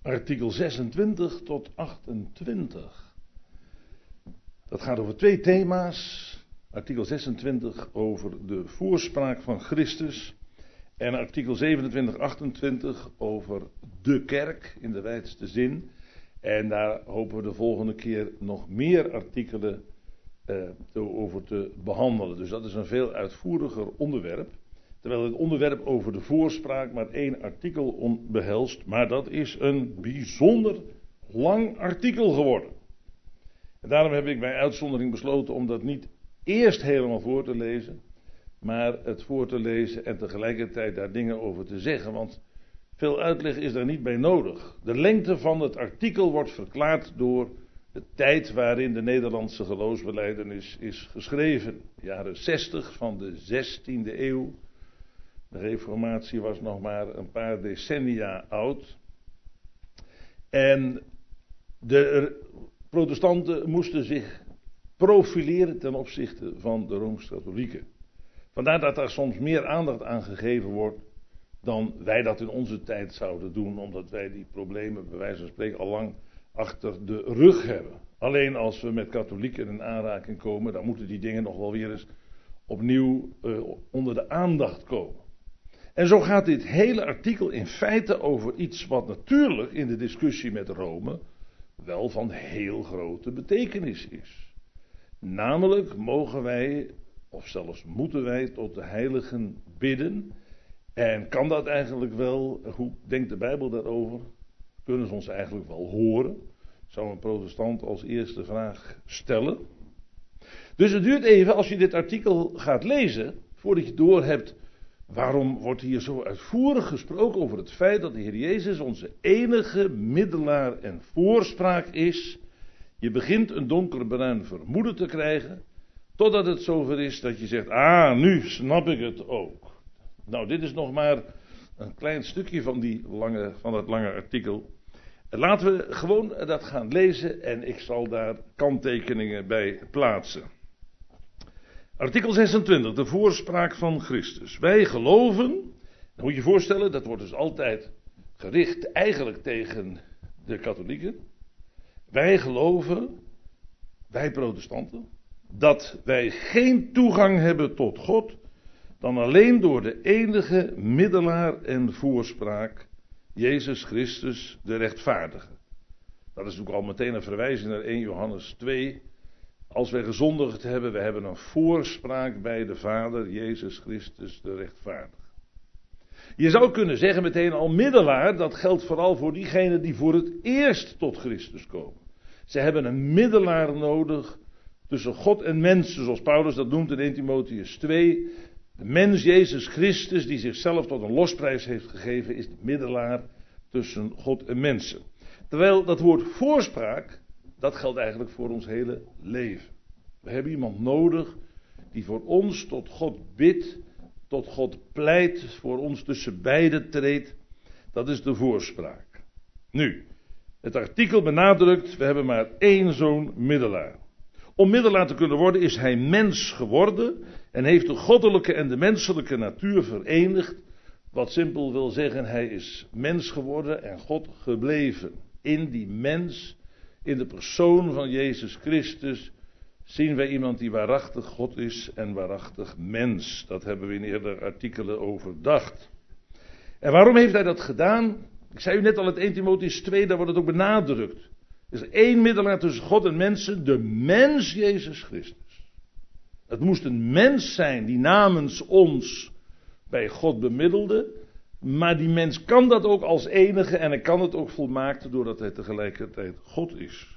artikel 26 tot 28. Dat gaat over twee thema's. Artikel 26 over de voorspraak van Christus. En artikel 27, 28 over de kerk in de wijdste zin. En daar hopen we de volgende keer nog meer artikelen over te behandelen. Dus dat is een veel uitvoeriger onderwerp. Terwijl het onderwerp over de voorspraak maar 1 artikel behelst. Maar dat is een bijzonder lang artikel geworden. En daarom heb ik bij uitzondering besloten om dat niet eerst helemaal voor te lezen. Maar het voor te lezen en tegelijkertijd daar dingen over te zeggen. Want veel uitleg is daar niet bij nodig. De lengte van het artikel wordt verklaard door de tijd waarin de Nederlandse geloofsbelijdenis is geschreven. Jaren 60 van de 16e eeuw. De Reformatie was nog maar een paar decennia oud. En de protestanten moesten zich profileren ten opzichte van de Rooms-Katholieken. Vandaar dat daar soms meer aandacht aan gegeven wordt dan wij dat in onze tijd zouden doen, omdat wij die problemen bij wijze van spreken al lang achter de rug hebben. Alleen als we met katholieken in aanraking komen, dan moeten die dingen nog wel weer eens opnieuw onder de aandacht komen. En zo gaat dit hele artikel in feite over iets wat natuurlijk in de discussie met Rome wel van heel grote betekenis is. Namelijk mogen wij, of zelfs moeten wij, tot de heiligen bidden. En kan dat eigenlijk wel? Hoe denkt de Bijbel daarover? Kunnen ze ons eigenlijk wel horen? Zou een protestant als eerste vraag stellen. Dus het duurt even als je dit artikel gaat lezen, voordat je doorhebt waarom wordt hier zo uitvoerig gesproken over het feit dat de Heer Jezus onze enige middelaar en voorspraak is. Je begint een donkerbruin vermoeden te krijgen, totdat het zover is dat je zegt, nu snap ik het ook. Nou, dit is nog maar een klein stukje van dat lange artikel. Laten we gewoon dat gaan lezen en ik zal daar kanttekeningen bij plaatsen. Artikel 26, de voorspraak van Christus. Wij geloven, dan moet je je voorstellen, dat wordt dus altijd gericht eigenlijk tegen de katholieken. Wij geloven, wij protestanten, dat wij geen toegang hebben tot God dan alleen door de enige middelaar en voorspraak, Jezus Christus, de rechtvaardige. Dat is natuurlijk al meteen een verwijzing naar 1 Johannes 2. Als wij gezondigd hebben, we hebben een voorspraak bij de Vader, Jezus Christus, de rechtvaardige. Je zou kunnen zeggen meteen al middelaar, dat geldt vooral voor diegenen die voor het eerst tot Christus komen. Ze hebben een middelaar nodig tussen God en mensen, zoals Paulus dat noemt in 1 Timotheüs 2. De mens Jezus Christus, die zichzelf tot een losprijs heeft gegeven, is de middelaar tussen God en mensen. Terwijl dat woord voorspraak, dat geldt eigenlijk voor ons hele leven. We hebben iemand nodig die voor ons tot God bidt, tot God pleit, voor ons tussen beiden treedt. Dat is de voorspraak. Nu, het artikel benadrukt, we hebben maar 1 zo'n middelaar. Om middelaar te kunnen worden is hij mens geworden en heeft de goddelijke en de menselijke natuur verenigd. Wat simpel wil zeggen, hij is mens geworden en God gebleven. In die mens, in de persoon van Jezus Christus, zien wij iemand die waarachtig God is en waarachtig mens. Dat hebben we in eerdere artikelen overdacht. En waarom heeft hij dat gedaan? Ik zei u net al, het 1 Timotheüs 2, daar wordt het ook benadrukt. Er is 1 middelaar tussen God en mensen, de mens Jezus Christus. Het moest een mens zijn die namens ons bij God bemiddelde. Maar die mens kan dat ook als enige en hij kan het ook volmaakt doordat hij tegelijkertijd God is.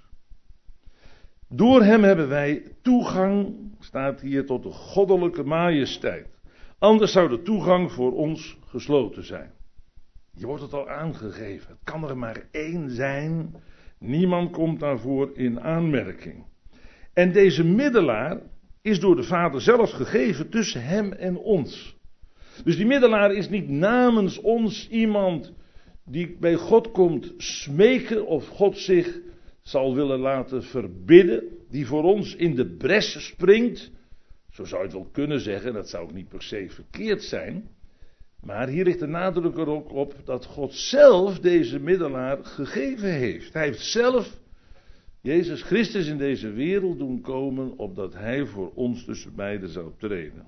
Door hem hebben wij toegang, staat hier, tot de goddelijke majesteit. Anders zou de toegang voor ons gesloten zijn. Je wordt het al aangegeven. Het kan er maar 1 zijn. Niemand komt daarvoor in aanmerking. En deze middelaar is door de Vader zelf gegeven tussen hem en ons. Dus die middelaar is niet namens ons iemand die bij God komt smeken of God zich zal willen laten verbidden, die voor ons in de bres springt. Zo zou je het wel kunnen zeggen, dat zou ook niet per se verkeerd zijn. Maar hier ligt de nadruk er ook op dat God zelf deze middelaar gegeven heeft. Hij heeft zelf Jezus Christus in deze wereld doen komen, opdat hij voor ons tussen beiden zou treden.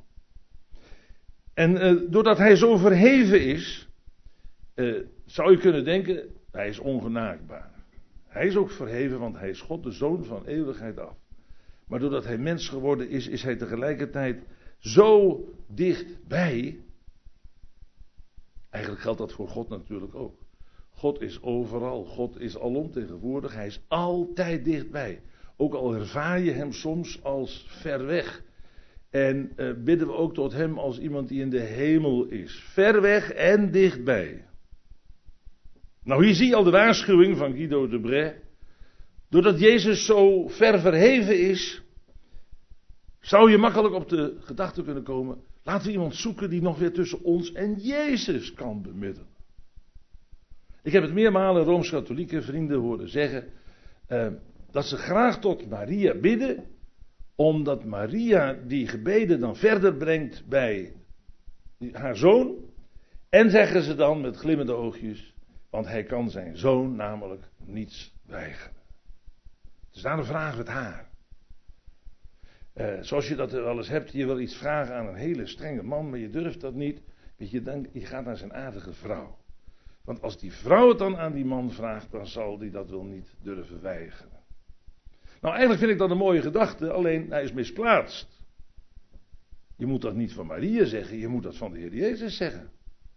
En doordat hij zo verheven is, zou je kunnen denken, hij is ongenaakbaar. Hij is ook verheven, want hij is God, de Zoon van eeuwigheid af. Maar doordat hij mens geworden is, is hij tegelijkertijd zo dichtbij. Eigenlijk geldt dat voor God natuurlijk ook. God is overal, God is alomtegenwoordig, hij is altijd dichtbij. Ook al ervaar je hem soms als ver weg. En bidden we ook tot hem als iemand die in de hemel is. Ver weg en dichtbij. Nou, hier zie je al de waarschuwing van Guido de Brès. Doordat Jezus zo ver verheven is, zou je makkelijk op de gedachte kunnen komen, laten we iemand zoeken die nog weer tussen ons en Jezus kan bemiddelen. Ik heb het meermalen Rooms-Katholieke vrienden horen zeggen, dat ze graag tot Maria bidden, omdat Maria die gebeden dan verder brengt bij haar zoon. En zeggen ze dan met glimmende oogjes, want hij kan zijn zoon namelijk niets weigeren. Het is daar een vraag met haar. Zoals je dat wel eens hebt, je wil iets vragen aan een hele strenge man, maar je durft dat niet. Weet je, dan, je gaat naar zijn aardige vrouw. Want als die vrouw het dan aan die man vraagt, dan zal die dat wel niet durven weigeren. Nou, eigenlijk vind ik dat een mooie gedachte, alleen hij is misplaatst. Je moet dat niet van Maria zeggen, je moet dat van de Heer Jezus zeggen.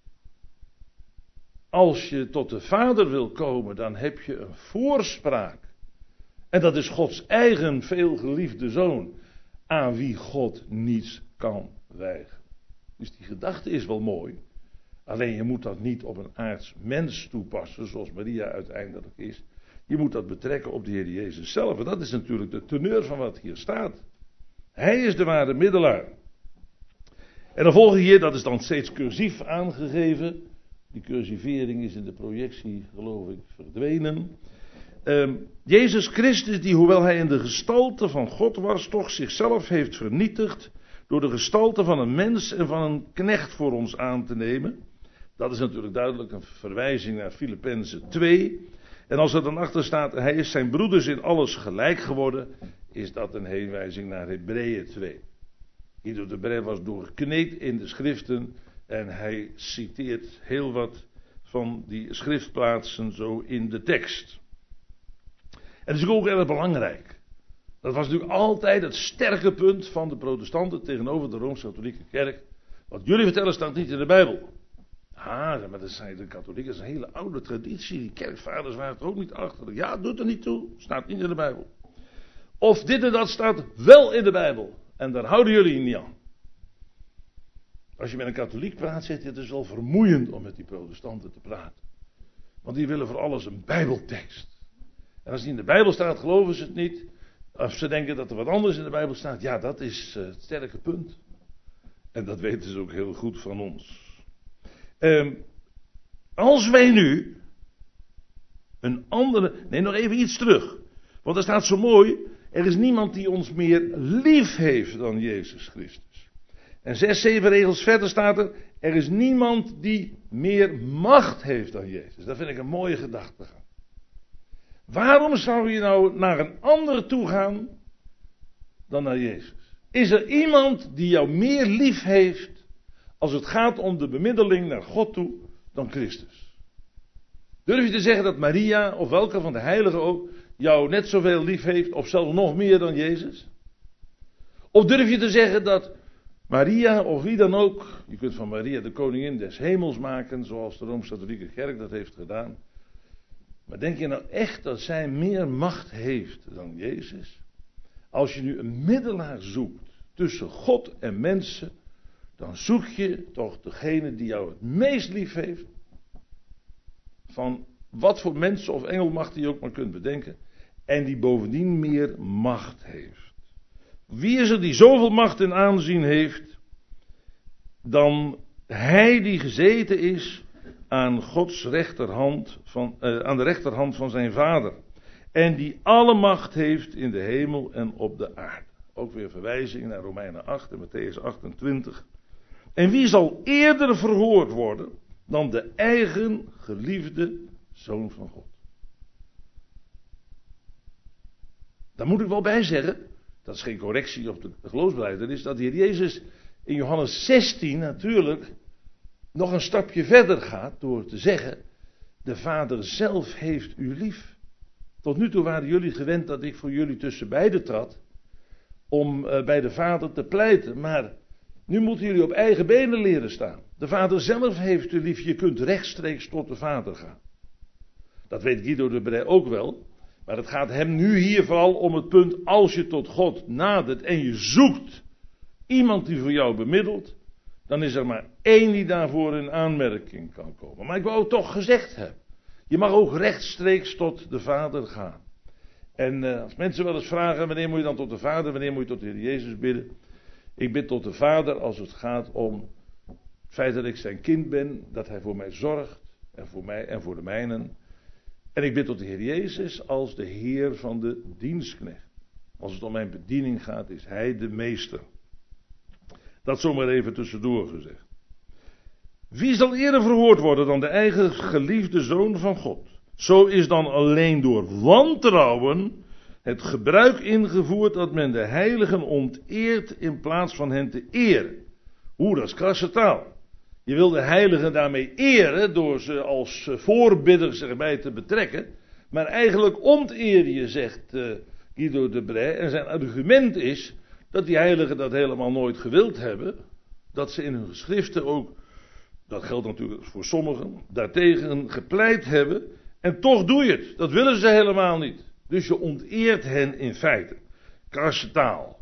Als je tot de Vader wil komen, dan heb je een voorspraak. En dat is Gods eigen veelgeliefde Zoon, aan wie God niets kan weigeren. Dus die gedachte is wel mooi. Alleen je moet dat niet op een aards mens toepassen, zoals Maria uiteindelijk is. Je moet dat betrekken op de Heer Jezus zelf. En dat is natuurlijk de teneur van wat hier staat. Hij is de ware middelaar. En dan volg je hier, dat is dan steeds cursief aangegeven. Die cursivering is in de projectie, geloof ik, verdwenen. Jezus Christus, die hoewel hij in de gestalte van God was, toch zichzelf heeft vernietigd door de gestalte van een mens en van een knecht voor ons aan te nemen. Dat is natuurlijk duidelijk een verwijzing naar Filippenzen 2. En als er dan achter staat, hij is zijn broeders in alles gelijk geworden, is dat een heenwijzing naar Hebreeën 2. Guido de Brès was doorkneed in de schriften en hij citeert heel wat van die schriftplaatsen zo in de tekst. En dat is ook erg belangrijk. Dat was natuurlijk altijd het sterke punt van de protestanten tegenover de Rooms-Katholieke Kerk. Wat jullie vertellen staat niet in de Bijbel. Maar dat zijn de katholieken, dat is een hele oude traditie. Die kerkvaders waren er ook niet achter. Ja, doet er niet toe, staat niet in de Bijbel. Of dit en dat staat wel in de Bijbel. En daar houden jullie niet aan. Als je met een katholiek praat, zegt hij, het is wel vermoeiend om met die protestanten te praten. Want die willen voor alles een Bijbeltekst. En als die in de Bijbel staat, geloven ze het niet. Als ze denken dat er wat anders in de Bijbel staat, ja, dat is het sterke punt. En dat weten ze ook heel goed van ons. Als wij nu een andere... Nee, nog even iets terug. Want er staat zo mooi, er is niemand die ons meer lief heeft dan Jezus Christus. En 6, 7 regels verder staat er is niemand die meer macht heeft dan Jezus. Dat vind ik een mooie gedachte. Waarom zou je nou naar een ander toe gaan dan naar Jezus? Is er iemand die jou meer lief heeft als het gaat om de bemiddeling naar God toe dan Christus? Durf je te zeggen dat Maria of welke van de heiligen ook jou net zoveel lief heeft of zelfs nog meer dan Jezus? Of durf je te zeggen dat Maria of wie dan ook, je kunt van Maria de koningin des hemels maken zoals de Rooms-Katholieke Kerk dat heeft gedaan. Maar denk je nou echt dat zij meer macht heeft dan Jezus? Als je nu een middelaar zoekt tussen God en mensen, dan zoek je toch degene die jou het meest lief heeft. Van wat voor mensen of engelmacht die je ook maar kunt bedenken. En die bovendien meer macht heeft. Wie is er die zoveel macht en aanzien heeft dan hij die gezeten is aan Gods rechterhand aan de rechterhand van zijn Vader. En die alle macht heeft in de hemel en op de aarde. Ook weer verwijzing naar Romeinen 8 en Matthäus 28. En wie zal eerder verhoord worden dan de eigen geliefde Zoon van God? Daar moet ik wel bij zeggen, dat is geen correctie op de geloofsbelijdenis, dat de Heer Jezus in Johannes 16 natuurlijk nog een stapje verder gaat door te zeggen, de Vader zelf heeft u lief. Tot nu toe waren jullie gewend dat ik voor jullie tussen beiden trad, om bij de Vader te pleiten, maar nu moeten jullie op eigen benen leren staan. De Vader zelf heeft u lief, je kunt rechtstreeks tot de Vader gaan. Dat weet Guido de Brij ook wel, maar het gaat hem nu hier vooral om het punt, als je tot God nadert en je zoekt iemand die voor jou bemiddelt, dan is er maar één die daarvoor in aanmerking kan komen. Maar ik wou het toch gezegd hebben. Je mag ook rechtstreeks tot de Vader gaan. En als mensen wel eens vragen, wanneer moet je dan tot de Vader, wanneer moet je tot de Heer Jezus bidden? Ik bid tot de Vader als het gaat om het feit dat ik zijn kind ben, dat hij voor mij zorgt, en voor mij en voor de mijnen. En ik bid tot de Heer Jezus als de Heer van de dienstknecht. Als het om mijn bediening gaat, is hij de meester. Dat zomaar even tussendoor gezegd. Wie zal eerder verhoord worden dan de eigen geliefde Zoon van God? Zo is dan alleen door wantrouwen het gebruik ingevoerd dat men de heiligen onteert in plaats van hen te eren. Dat is krasse taal. Je wil de heiligen daarmee eren door ze als voorbidders erbij te betrekken. Maar eigenlijk onteer je, zegt Guido de Brij. En zijn argument is dat die heiligen dat helemaal nooit gewild hebben. Dat ze in hun geschriften ook, dat geldt natuurlijk voor sommigen, daartegen gepleit hebben. En toch doe je het. Dat willen ze helemaal niet. Dus je onteert hen in feite. Krasse taal.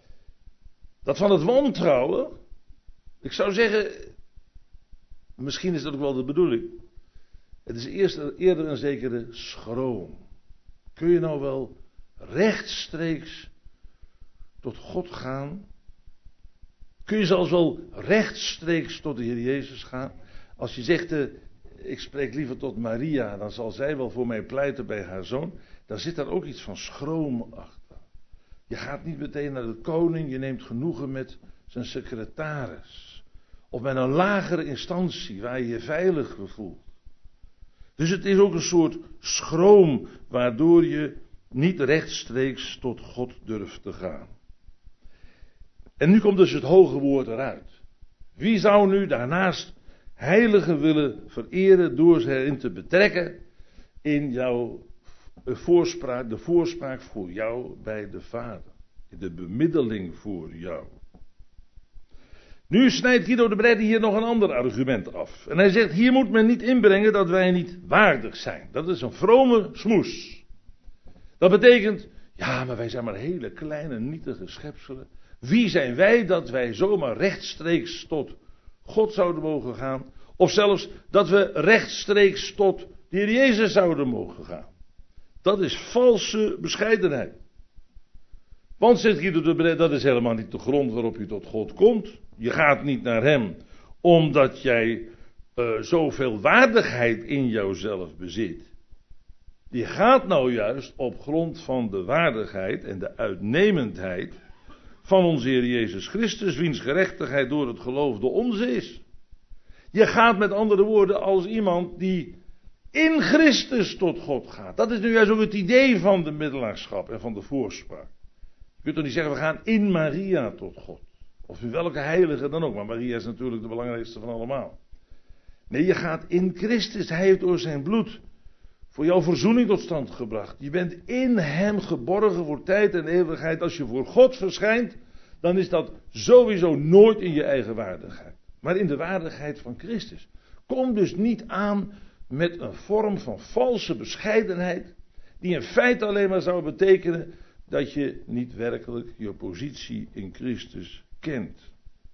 Dat van het wantrouwen, ik zou zeggen, misschien is dat ook wel de bedoeling. Het is eerder een zekere schroom. Kun je nou wel rechtstreeks tot God gaan? Kun je zelfs wel rechtstreeks tot de Heer Jezus gaan? Als je zegt, ik spreek liever tot Maria, dan zal zij wel voor mij pleiten bij haar zoon. Dan zit daar ook iets van schroom achter. Je gaat niet meteen naar de koning, je neemt genoegen met zijn secretaris. Of met een lagere instantie waar je je veiliger voelt. Dus het is ook een soort schroom waardoor je niet rechtstreeks tot God durft te gaan. En nu komt dus het hoge woord eruit. Wie zou nu daarnaast heiligen willen vereren door ze erin te betrekken in jouw voorspraak, de voorspraak voor jou bij de Vader. In de bemiddeling voor jou. Nu snijdt Guido de Brij hier nog een ander argument af. En hij zegt, hier moet men niet inbrengen dat wij niet waardig zijn. Dat is een vrome smoes. Dat betekent, ja, maar wij zijn maar hele kleine, nietige schepselen. Wie zijn wij dat wij zomaar rechtstreeks tot God zouden mogen gaan? Of zelfs dat we rechtstreeks tot de Heer Jezus zouden mogen gaan. Dat is valse bescheidenheid. Want, zegt Guido de Brij, dat is helemaal niet de grond waarop je tot God komt. Je gaat niet naar hem omdat jij zoveel waardigheid in jouzelf bezit. Je gaat nou juist op grond van de waardigheid en de uitnemendheid van onze Heer Jezus Christus, wiens gerechtigheid door het geloof de onze is. Je gaat met andere woorden als iemand die in Christus tot God gaat. Dat is nu juist ook het idee van de middelaarschap en van de voorspraak. Je kunt toch niet zeggen, we gaan in Maria tot God. Of in welke heilige dan ook, maar Maria is natuurlijk de belangrijkste van allemaal. Nee, je gaat in Christus. Hij heeft door zijn bloed voor jouw verzoening tot stand gebracht. Je bent in hem geborgen voor tijd en eeuwigheid. Als je voor God verschijnt, dan is dat sowieso nooit in je eigen waardigheid. Maar in de waardigheid van Christus. Kom dus niet aan met een vorm van valse bescheidenheid, die in feite alleen maar zou betekenen dat je niet werkelijk je positie in Christus kent.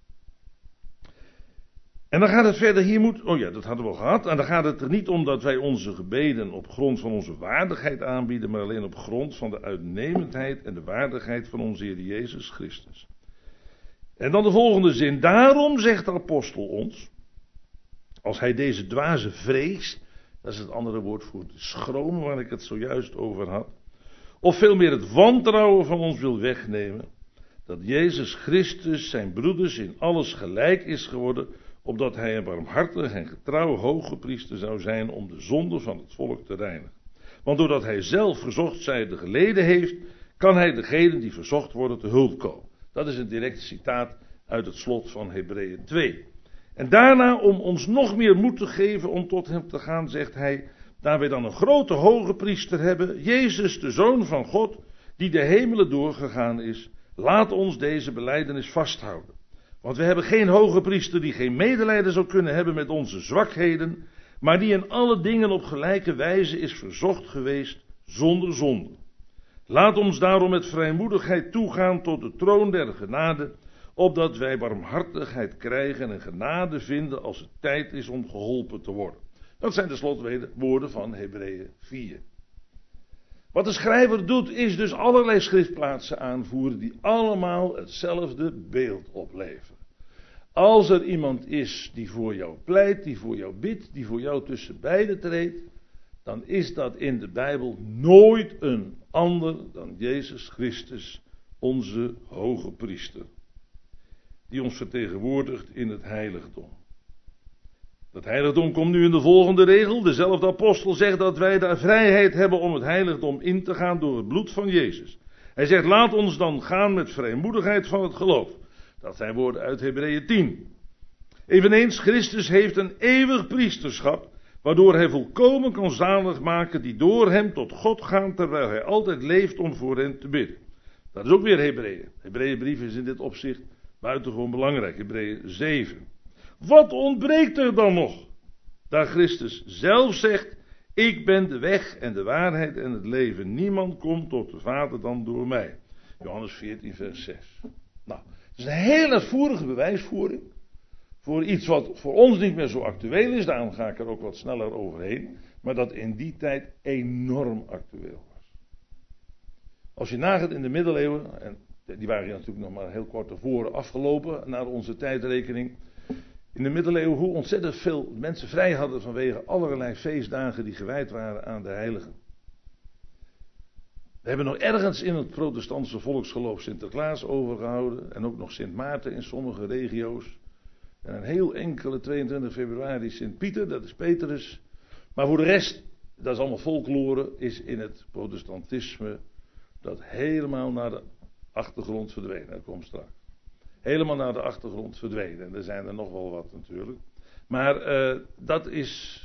En dan gaat het verder, dat hadden we al gehad. En dan gaat het er niet om dat wij onze gebeden op grond van onze waardigheid aanbieden, maar alleen op grond van de uitnemendheid en de waardigheid van onze Heer Jezus Christus. En dan de volgende zin. Daarom zegt de apostel ons, als hij deze dwaze vrees, dat is het andere woord voor de schroom waar ik het zojuist over had, of veel meer het wantrouwen van ons wil wegnemen, dat Jezus Christus zijn broeders in alles gelijk is geworden, opdat hij een barmhartig en getrouw hogepriester zou zijn om de zonde van het volk te reinigen. Want doordat hij zelf verzocht zijnde geleden heeft, kan hij degenen die verzocht worden te hulp komen. Dat is een direct citaat uit het slot van Hebreeën 2. En daarna, om ons nog meer moed te geven om tot hem te gaan, zegt hij, daar wij dan een grote hogepriester hebben, Jezus de Zoon van God, die de hemelen doorgegaan is, laat ons deze belijdenis vasthouden. Want we hebben geen hogepriester die geen medelijden zou kunnen hebben met onze zwakheden, maar die in alle dingen op gelijke wijze is verzocht geweest zonder zonde. Laat ons daarom met vrijmoedigheid toegaan tot de troon der genade, opdat wij barmhartigheid krijgen en genade vinden als het tijd is om geholpen te worden. Dat zijn de slotwoorden van Hebreeën 4. Wat de schrijver doet is dus allerlei schriftplaatsen aanvoeren die allemaal hetzelfde beeld opleveren. Als er iemand is die voor jou pleit, die voor jou bidt, die voor jou tussen beiden treedt, dan is dat in de Bijbel nooit een ander dan Jezus Christus, onze hoge priester, die ons vertegenwoordigt in het heiligdom. Dat heiligdom komt nu in de volgende regel. Dezelfde apostel zegt dat wij de vrijheid hebben om het heiligdom in te gaan door het bloed van Jezus. Hij zegt, laat ons dan gaan met vrijmoedigheid van het geloof. Dat zijn woorden uit Hebreeën 10. Eveneens, Christus heeft een eeuwig priesterschap, waardoor hij volkomen kan zalig maken die door hem tot God gaan, terwijl hij altijd leeft om voor hen te bidden. Dat is ook weer Hebreeën. Hebreeënbrief is in dit opzicht buitengewoon belangrijk. Hebreeën 7. Wat ontbreekt er dan nog? Daar Christus zelf zegt, ik ben de weg en de waarheid en het leven. Niemand komt tot de Vader dan door mij. Johannes 14 vers 6. Nou, het is een heel uitvoerige bewijsvoering. Voor iets wat voor ons niet meer zo actueel is. Daarom ga ik er ook wat sneller overheen. Maar dat in die tijd enorm actueel was. Als je nagaat in de middeleeuwen, en die waren hier natuurlijk nog maar heel kort tevoren afgelopen naar onze tijdrekening. In de middeleeuwen hoe ontzettend veel mensen vrij hadden vanwege allerlei feestdagen die gewijd waren aan de heiligen. We hebben nog ergens in het protestantse volksgeloof Sinterklaas overgehouden. En ook nog Sint Maarten in sommige regio's. En een heel enkele 22 februari Sint Pieter, dat is Petrus. Maar voor de rest, dat is allemaal folklore, is in het protestantisme dat helemaal naar de achtergrond verdwenen. Dat komt straks. Helemaal naar de achtergrond verdwenen. En er zijn er nog wel wat natuurlijk. Maar dat is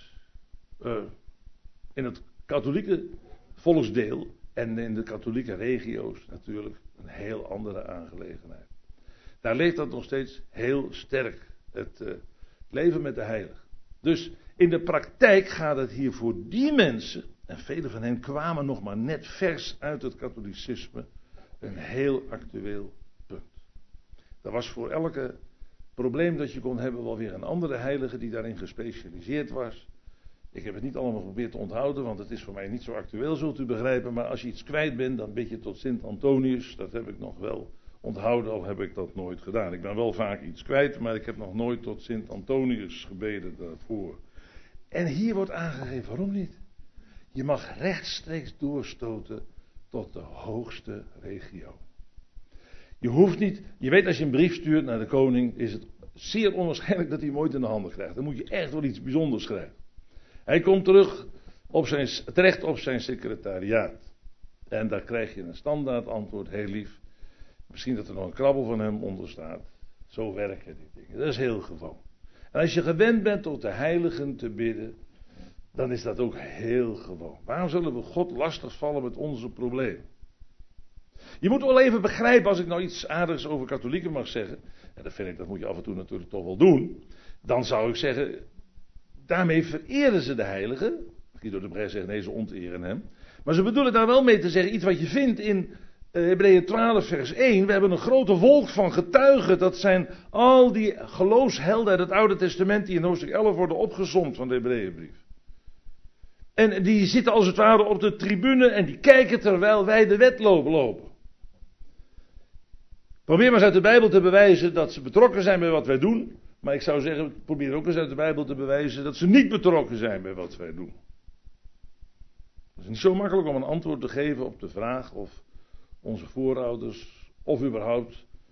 in het katholieke volksdeel en in de katholieke regio's natuurlijk een heel andere aangelegenheid. Daar leeft dat nog steeds heel sterk. Het leven met de heilige. Dus in de praktijk gaat het hier voor die mensen, en vele van hen kwamen nog maar net vers uit het katholicisme, een heel actueel punt. Er was voor elke probleem dat je kon hebben wel weer een andere heilige die daarin gespecialiseerd was. Ik heb het niet allemaal geprobeerd te onthouden, want het is voor mij niet zo actueel, zult u begrijpen. Maar als je iets kwijt bent, dan bid je tot Sint Antonius. Dat heb ik nog wel onthouden, al heb ik dat nooit gedaan. Ik ben wel vaak iets kwijt, maar ik heb nog nooit tot Sint Antonius gebeden daarvoor. En hier wordt aangegeven, waarom niet? Je mag rechtstreeks doorstoten tot de hoogste regio. Je hoeft niet, je weet als je een brief stuurt naar de koning, is het zeer onwaarschijnlijk dat hij hem ooit in de handen krijgt. Dan moet je echt wel iets bijzonders schrijven. Hij komt terecht op zijn secretariaat. En daar krijg je een standaard antwoord, heel lief. Misschien dat er nog een krabbel van hem onder staat. Zo werken die dingen. Dat is heel gewoon. En als je gewend bent tot de heiligen te bidden, dan is dat ook heel gewoon. Waarom zullen we God lastigvallen met onze problemen? Je moet wel even begrijpen, als ik nou iets aardigs over katholieken mag zeggen, en dat moet je af en toe natuurlijk toch wel doen, dan zou ik zeggen, daarmee vereren ze de heiligen. Guido de Brij zegt nee, ze onteren hem. Maar ze bedoelen daar wel mee te zeggen, iets wat je vindt in Hebreeën 12 vers 1. We hebben een grote wolk van getuigen. Dat zijn al die geloofshelden uit het Oude Testament die in hoofdstuk 11 worden opgezomd van de Hebreeënbrief. En die zitten als het ware op de tribune en die kijken terwijl wij de wedloop lopen. Probeer maar eens uit de Bijbel te bewijzen dat ze betrokken zijn bij wat wij doen. Maar ik zou zeggen, probeer ook eens uit de Bijbel te bewijzen dat ze niet betrokken zijn bij wat wij doen. Het is niet zo makkelijk om een antwoord te geven op de vraag of onze voorouders, of überhaupt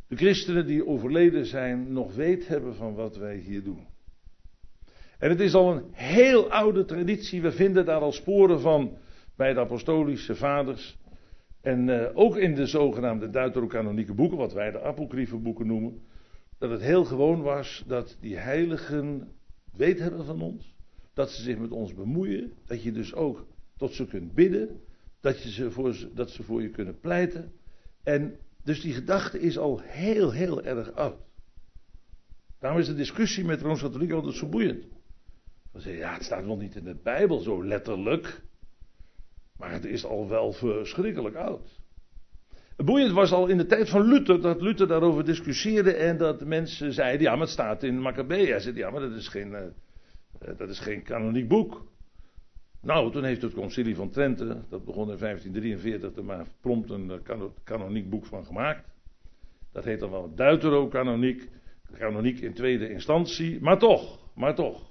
de christenen die overleden zijn nog weet hebben van wat wij hier doen. En het is al een heel oude traditie, we vinden daar al sporen van bij de apostolische vaders. En ook in de zogenaamde deuterocanonieke boeken, wat wij de apocryfe boeken noemen. Dat het heel gewoon was dat die heiligen weet hebben van ons. Dat ze zich met ons bemoeien. Dat je dus ook tot ze kunt bidden. Dat ze voor je kunnen pleiten. En dus die gedachte is al heel erg oud. Daarom is de discussie met Rooms-Katholieken altijd zo boeiend. Dan zeg je, ja, het staat wel niet in de Bijbel zo letterlijk. Maar het is al wel verschrikkelijk oud. Het boeiend was al in de tijd van Luther, dat Luther daarover discussieerde en dat mensen zeiden, ja, maar het staat in Maccabea. Hij zei, ja, maar dat is geen kanoniek boek. Nou, toen heeft het concilie van Trente, dat begon in 1543, er maar prompt een kanoniek boek van gemaakt. Dat heet dan wel deuterocanoniek, kanoniek in tweede instantie, maar toch.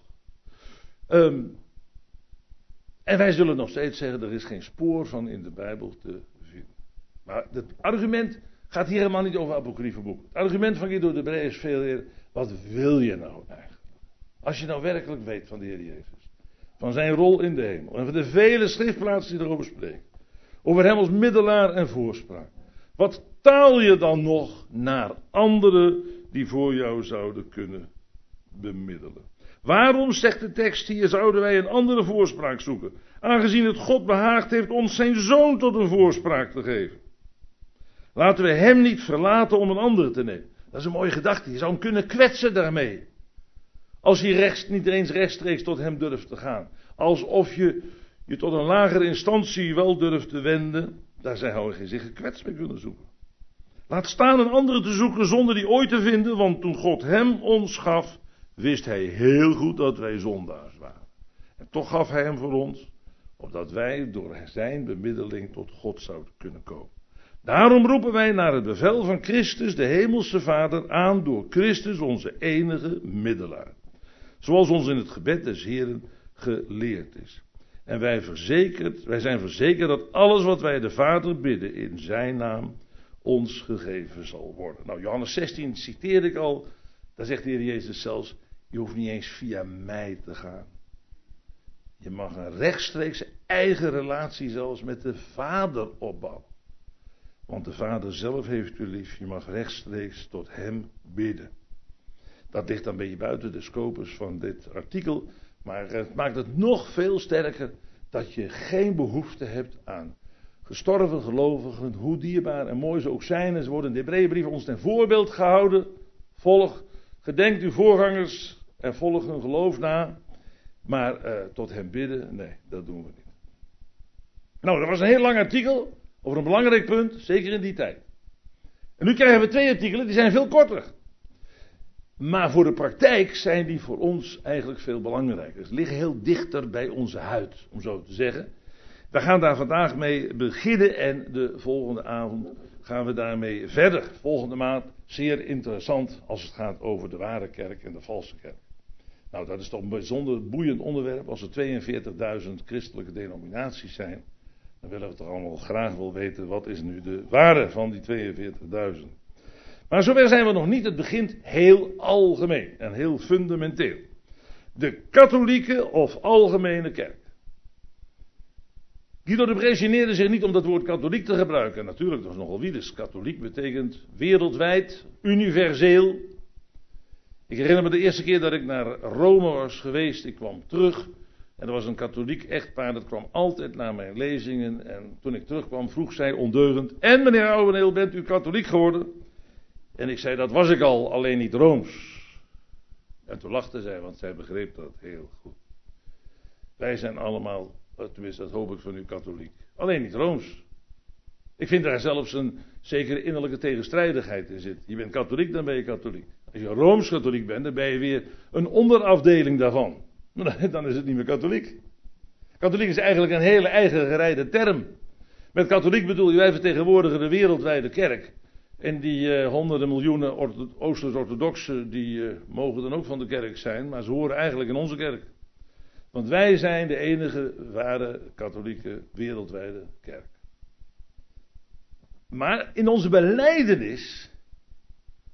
En wij zullen nog steeds zeggen, er is geen spoor van in de Bijbel te vinden. Maar het argument gaat hier helemaal niet over apocryfe boeken. Het argument van Guido de Bree is veel meer, wat wil je nou eigenlijk? Als je nou werkelijk weet van de Heer Jezus, van zijn rol in de hemel, en van de vele schriftplaatsen die erover spreken, over hem als middelaar en voorspraak. Wat taal je dan nog naar anderen die voor jou zouden kunnen bemiddelen? Waarom, zegt de tekst hier, zouden wij een andere voorspraak zoeken? Aangezien het God behaagd heeft ons zijn zoon tot een voorspraak te geven. Laten we hem niet verlaten om een andere te nemen. Dat is een mooie gedachte. Je zou hem kunnen kwetsen daarmee. Als je niet eens rechtstreeks tot hem durft te gaan. Alsof je tot een lagere instantie wel durft te wenden. Daar zou hij zich gekwetst mee kunnen zoeken. Laat staan een andere te zoeken zonder die ooit te vinden. Want toen God hem ons gaf, wist hij heel goed dat wij zondaars waren. En toch gaf hij hem voor ons, opdat wij door zijn bemiddeling tot God zouden kunnen komen. Daarom roepen wij naar het bevel van Christus, de hemelse Vader, aan door Christus, onze enige middelaar. Zoals ons in het gebed des Heeren geleerd is. En wij zijn verzekerd dat alles wat wij de Vader bidden in zijn naam ons gegeven zal worden. Nou, Johannes 16 citeerde ik al. Daar zegt de Heer Jezus zelfs, je hoeft niet eens via mij te gaan. Je mag een rechtstreeks eigen relatie zelfs met de Vader opbouwen. Want de Vader zelf heeft u lief. Je mag rechtstreeks tot hem bidden. Dat ligt dan een beetje buiten de scopus van dit artikel. Maar het maakt het nog veel sterker dat je geen behoefte hebt aan gestorven gelovigen. Hoe dierbaar en mooi ze ook zijn. En ze worden in de Hebreeënbrief ons ten voorbeeld gehouden. Gedenkt uw voorgangers en volg hun geloof na. Maar tot hem bidden, nee, dat doen we niet. Nou, dat was een heel lang artikel over een belangrijk punt, zeker in die tijd. En nu krijgen we 2 artikelen, die zijn veel korter. Maar voor de praktijk zijn die voor ons eigenlijk veel belangrijker. Ze liggen heel dichter bij onze huid, om zo te zeggen. We gaan daar vandaag mee beginnen en de volgende avond gaan we daarmee verder. Volgende maand zeer interessant als het gaat over de ware kerk en de valse kerk. Nou, dat is toch een bijzonder boeiend onderwerp. Als er 42.000 christelijke denominaties zijn, dan willen we toch allemaal graag wel weten wat is nu de waarde van die 42.000. Maar zover zijn we nog niet. Het begint heel algemeen en heel fundamenteel. De katholieke of algemene kerk. Guido de Bree geneerde zich niet om dat woord katholiek te gebruiken. Natuurlijk, dat is nogal wie. Dus katholiek betekent wereldwijd, universeel. Ik herinner me de eerste keer dat ik naar Rome was geweest. Ik kwam terug. En er was een katholiek echtpaar, dat kwam altijd naar mijn lezingen. En toen ik terugkwam vroeg zij ondeugend: en meneer Ouweneel, bent u katholiek geworden? En ik zei, dat was ik al, alleen niet Rooms. En toen lachte zij, want zij begreep dat heel goed. Wij zijn allemaal, tenminste dat hoop ik van u, katholiek. Alleen niet Rooms. Ik vind daar zelfs een zekere innerlijke tegenstrijdigheid in zit. Je bent katholiek, dan ben je katholiek. Als je Rooms-katholiek bent, dan ben je weer een onderafdeling daarvan. Dan is het niet meer katholiek. Katholiek is eigenlijk een hele eigen gereide term. Met katholiek bedoel je, wij vertegenwoordigen de wereldwijde kerk. En die honderden miljoenen Oosters-orthodoxen, die mogen dan ook van de kerk zijn, maar ze horen eigenlijk in onze kerk. Want wij zijn de enige ware katholieke wereldwijde kerk. Maar in onze belijdenis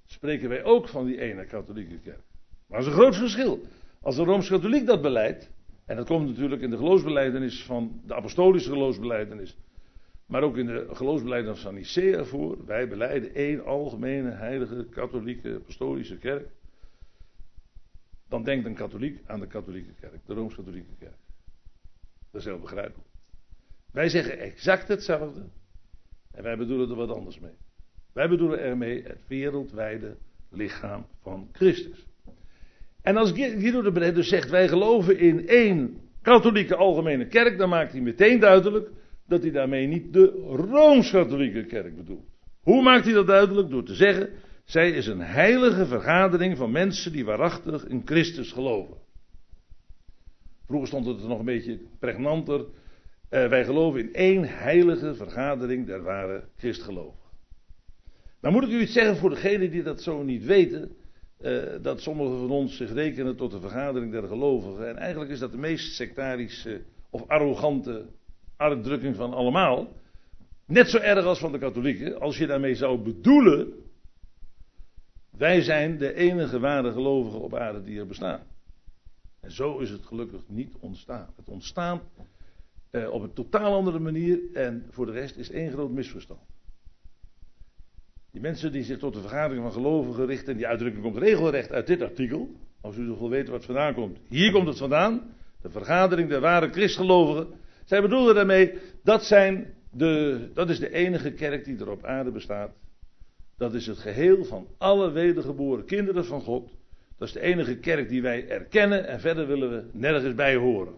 spreken wij ook van die ene katholieke kerk. Maar dat is een groot verschil. Als de Rooms-Katholiek dat beleidt, en dat komt natuurlijk in de geloofsbelijdenis van de apostolische geloofsbelijdenis, maar ook in de geloofsbelijdenis van Nicea voor, wij belijden één algemene heilige katholieke apostolische kerk, dan denkt een katholiek aan de katholieke kerk, de Rooms-Katholieke kerk. Dat is heel begrijpelijk. Wij zeggen exact hetzelfde en wij bedoelen er wat anders mee. Wij bedoelen ermee het wereldwijde lichaam van Christus. En als Guido de Brede dus zegt, wij geloven in één katholieke algemene kerk, dan maakt hij meteen duidelijk dat hij daarmee niet de Rooms-Katholieke kerk bedoelt. Hoe maakt hij dat duidelijk? Door te zeggen, zij is een heilige vergadering van mensen die waarachtig in Christus geloven. Vroeger stond het er nog een beetje pregnanter. Wij geloven in één heilige vergadering der ware Christgelovigen. Nou moet ik u iets zeggen voor degenen die dat zo niet weten. Dat sommigen van ons zich rekenen tot de vergadering der gelovigen. En eigenlijk is dat de meest sectarische of arrogante uitdrukking van allemaal. Net zo erg als van de katholieken. Als je daarmee zou bedoelen, wij zijn de enige ware gelovigen op aarde die er bestaan. En zo is het gelukkig niet ontstaan. Het ontstaat op een totaal andere manier en voor de rest is één groot misverstand. Die mensen die zich tot de vergadering van gelovigen richten, en die uitdrukking komt regelrecht uit dit artikel. Als u nog wil weten waar het vandaan komt. Hier komt het vandaan. De vergadering der ware christgelovigen. Zij bedoelen daarmee, dat is de enige kerk die er op aarde bestaat. Dat is het geheel van alle wedergeboren kinderen van God. Dat is de enige kerk die wij erkennen en verder willen we nergens bij horen.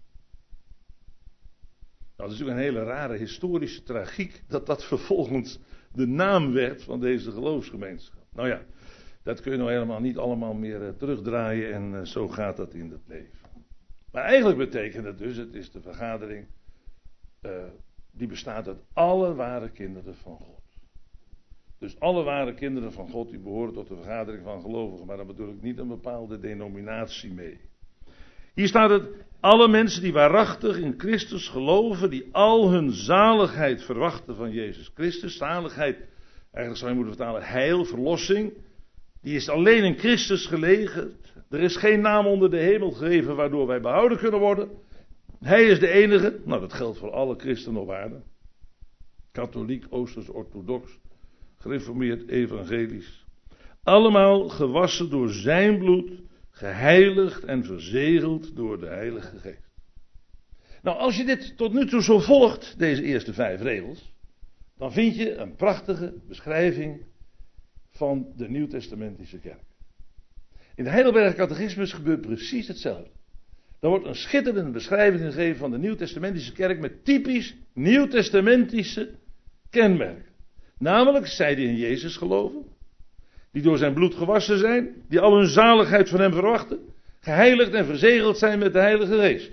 Nou, dat is natuurlijk een hele rare historische tragiek dat dat vervolgens de naam werd van deze geloofsgemeenschap. Nou ja, dat kun je nou helemaal niet allemaal meer terugdraaien en zo gaat dat in het leven. Maar eigenlijk betekent het dus, het is de vergadering die bestaat uit alle ware kinderen van God. Dus alle ware kinderen van God die behoren tot de vergadering van gelovigen, maar daar bedoel ik niet een bepaalde denominatie mee. Hier staat het, alle mensen die waarachtig in Christus geloven, die al hun zaligheid verwachten van Jezus Christus. Zaligheid, eigenlijk zou je moeten vertalen, heil, verlossing. Die is alleen in Christus gelegen. Er is geen naam onder de hemel gegeven waardoor wij behouden kunnen worden. Hij is de enige, nou dat geldt voor alle christenen op aarde. Katholiek, Oosters-orthodox, gereformeerd, evangelisch. Allemaal gewassen door zijn bloed, geheiligd en verzegeld door de Heilige Geest. Nou, als je dit tot nu toe zo volgt, deze eerste 5 regels, dan vind je een prachtige beschrijving van de Nieuwtestamentische kerk. In de Heidelberger Catechismus gebeurt precies hetzelfde. Er wordt een schitterende beschrijving gegeven van de Nieuwtestamentische kerk met typisch Nieuwtestamentische kenmerken. Namelijk, zij die in Jezus geloven, die door zijn bloed gewassen zijn, die al hun zaligheid van hem verwachten, geheiligd en verzegeld zijn met de Heilige Geest.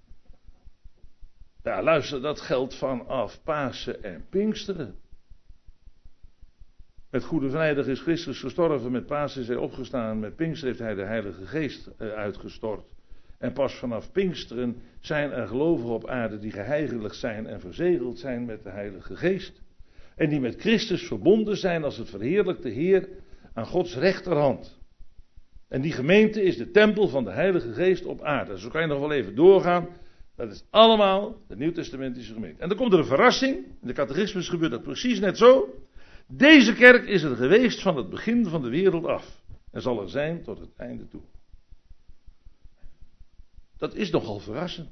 Ja, luister, dat geldt vanaf Pasen en Pinksteren. Met Goede Vrijdag is Christus gestorven, met Pasen is hij opgestaan, met Pinksteren heeft hij de Heilige Geest uitgestort. En pas vanaf Pinksteren zijn er gelovigen op aarde die geheiligd zijn en verzegeld zijn met de Heilige Geest. En die met Christus verbonden zijn als het verheerlijkte Heer aan Gods rechterhand. En die gemeente is de tempel van de Heilige Geest op aarde. Zo kan je nog wel even doorgaan. Dat is allemaal de Nieuwtestamentische gemeente. En dan komt er een verrassing. In de catechismus gebeurt dat precies net zo. Deze kerk is er geweest van het begin van de wereld af. En zal er zijn tot het einde toe. Dat is nogal verrassend.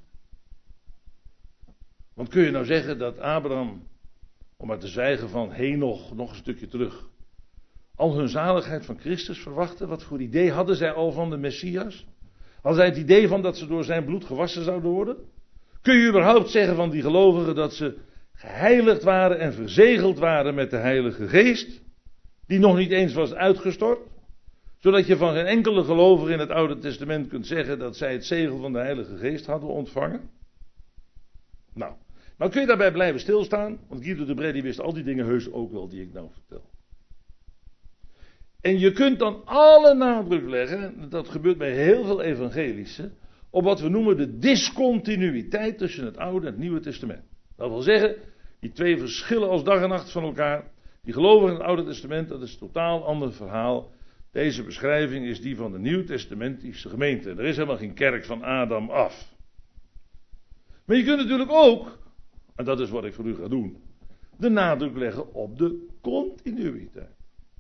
Want kun je nou zeggen dat Abraham, om maar te zwijgen van Henoch, nog een stukje terug, al hun zaligheid van Christus verwachten? Wat voor idee hadden zij al van de Messias? Hadden zij het idee van dat ze door zijn bloed gewassen zouden worden? Kun je überhaupt zeggen van die gelovigen dat ze geheiligd waren en verzegeld waren met de Heilige Geest, die nog niet eens was uitgestort? Zodat je van geen enkele gelovige in het Oude Testament kunt zeggen dat zij het zegel van de Heilige Geest hadden ontvangen? Nou kun je daarbij blijven stilstaan, want Guido de Brede wist al die dingen heus ook wel die ik nou vertel. En je kunt dan alle nadruk leggen, dat gebeurt bij heel veel evangelischen, op wat we noemen de discontinuïteit tussen het Oude en het Nieuwe Testament. Dat wil zeggen, die twee verschillen als dag en nacht van elkaar. Die geloven in het Oude Testament, dat is een totaal ander verhaal. Deze beschrijving is die van de Nieuwtestamentische gemeente. Er is helemaal geen kerk van Adam af. Maar je kunt natuurlijk ook, en dat is wat ik voor u ga doen, de nadruk leggen op de continuïteit.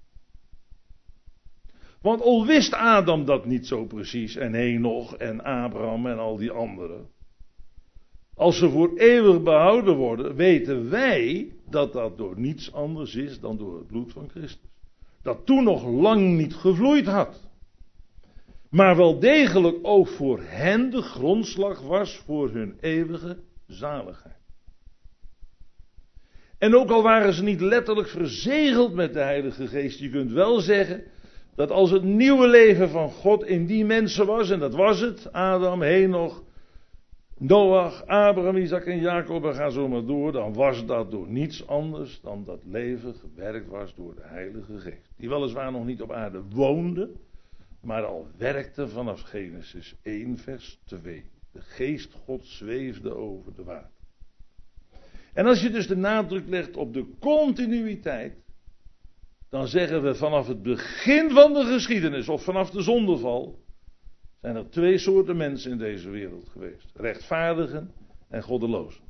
Want al wist Adam dat niet zo precies, en Henoch en Abraham en al die anderen. Als ze voor eeuwig behouden worden, weten wij dat dat door niets anders is dan door het bloed van Christus. Dat toen nog lang niet gevloeid had. Maar wel degelijk ook voor hen de grondslag was voor hun eeuwige zaligheid. En ook al waren ze niet letterlijk verzegeld met de Heilige Geest, je kunt wel zeggen dat als het nieuwe leven van God in die mensen was, en dat was het, Adam, Henoch, Noach, Abraham, Isaac en Jacob, en ga zo maar door, dan was dat door niets anders dan dat leven gewerkt was door de Heilige Geest. Die weliswaar nog niet op aarde woonde, maar al werkte vanaf Genesis 1 vers 2. De Geest God zweefde over de water. En als je dus de nadruk legt op de continuïteit, dan zeggen we vanaf het begin van de geschiedenis, of vanaf de zondeval, zijn er twee soorten mensen in deze wereld geweest. Rechtvaardigen en goddelozen.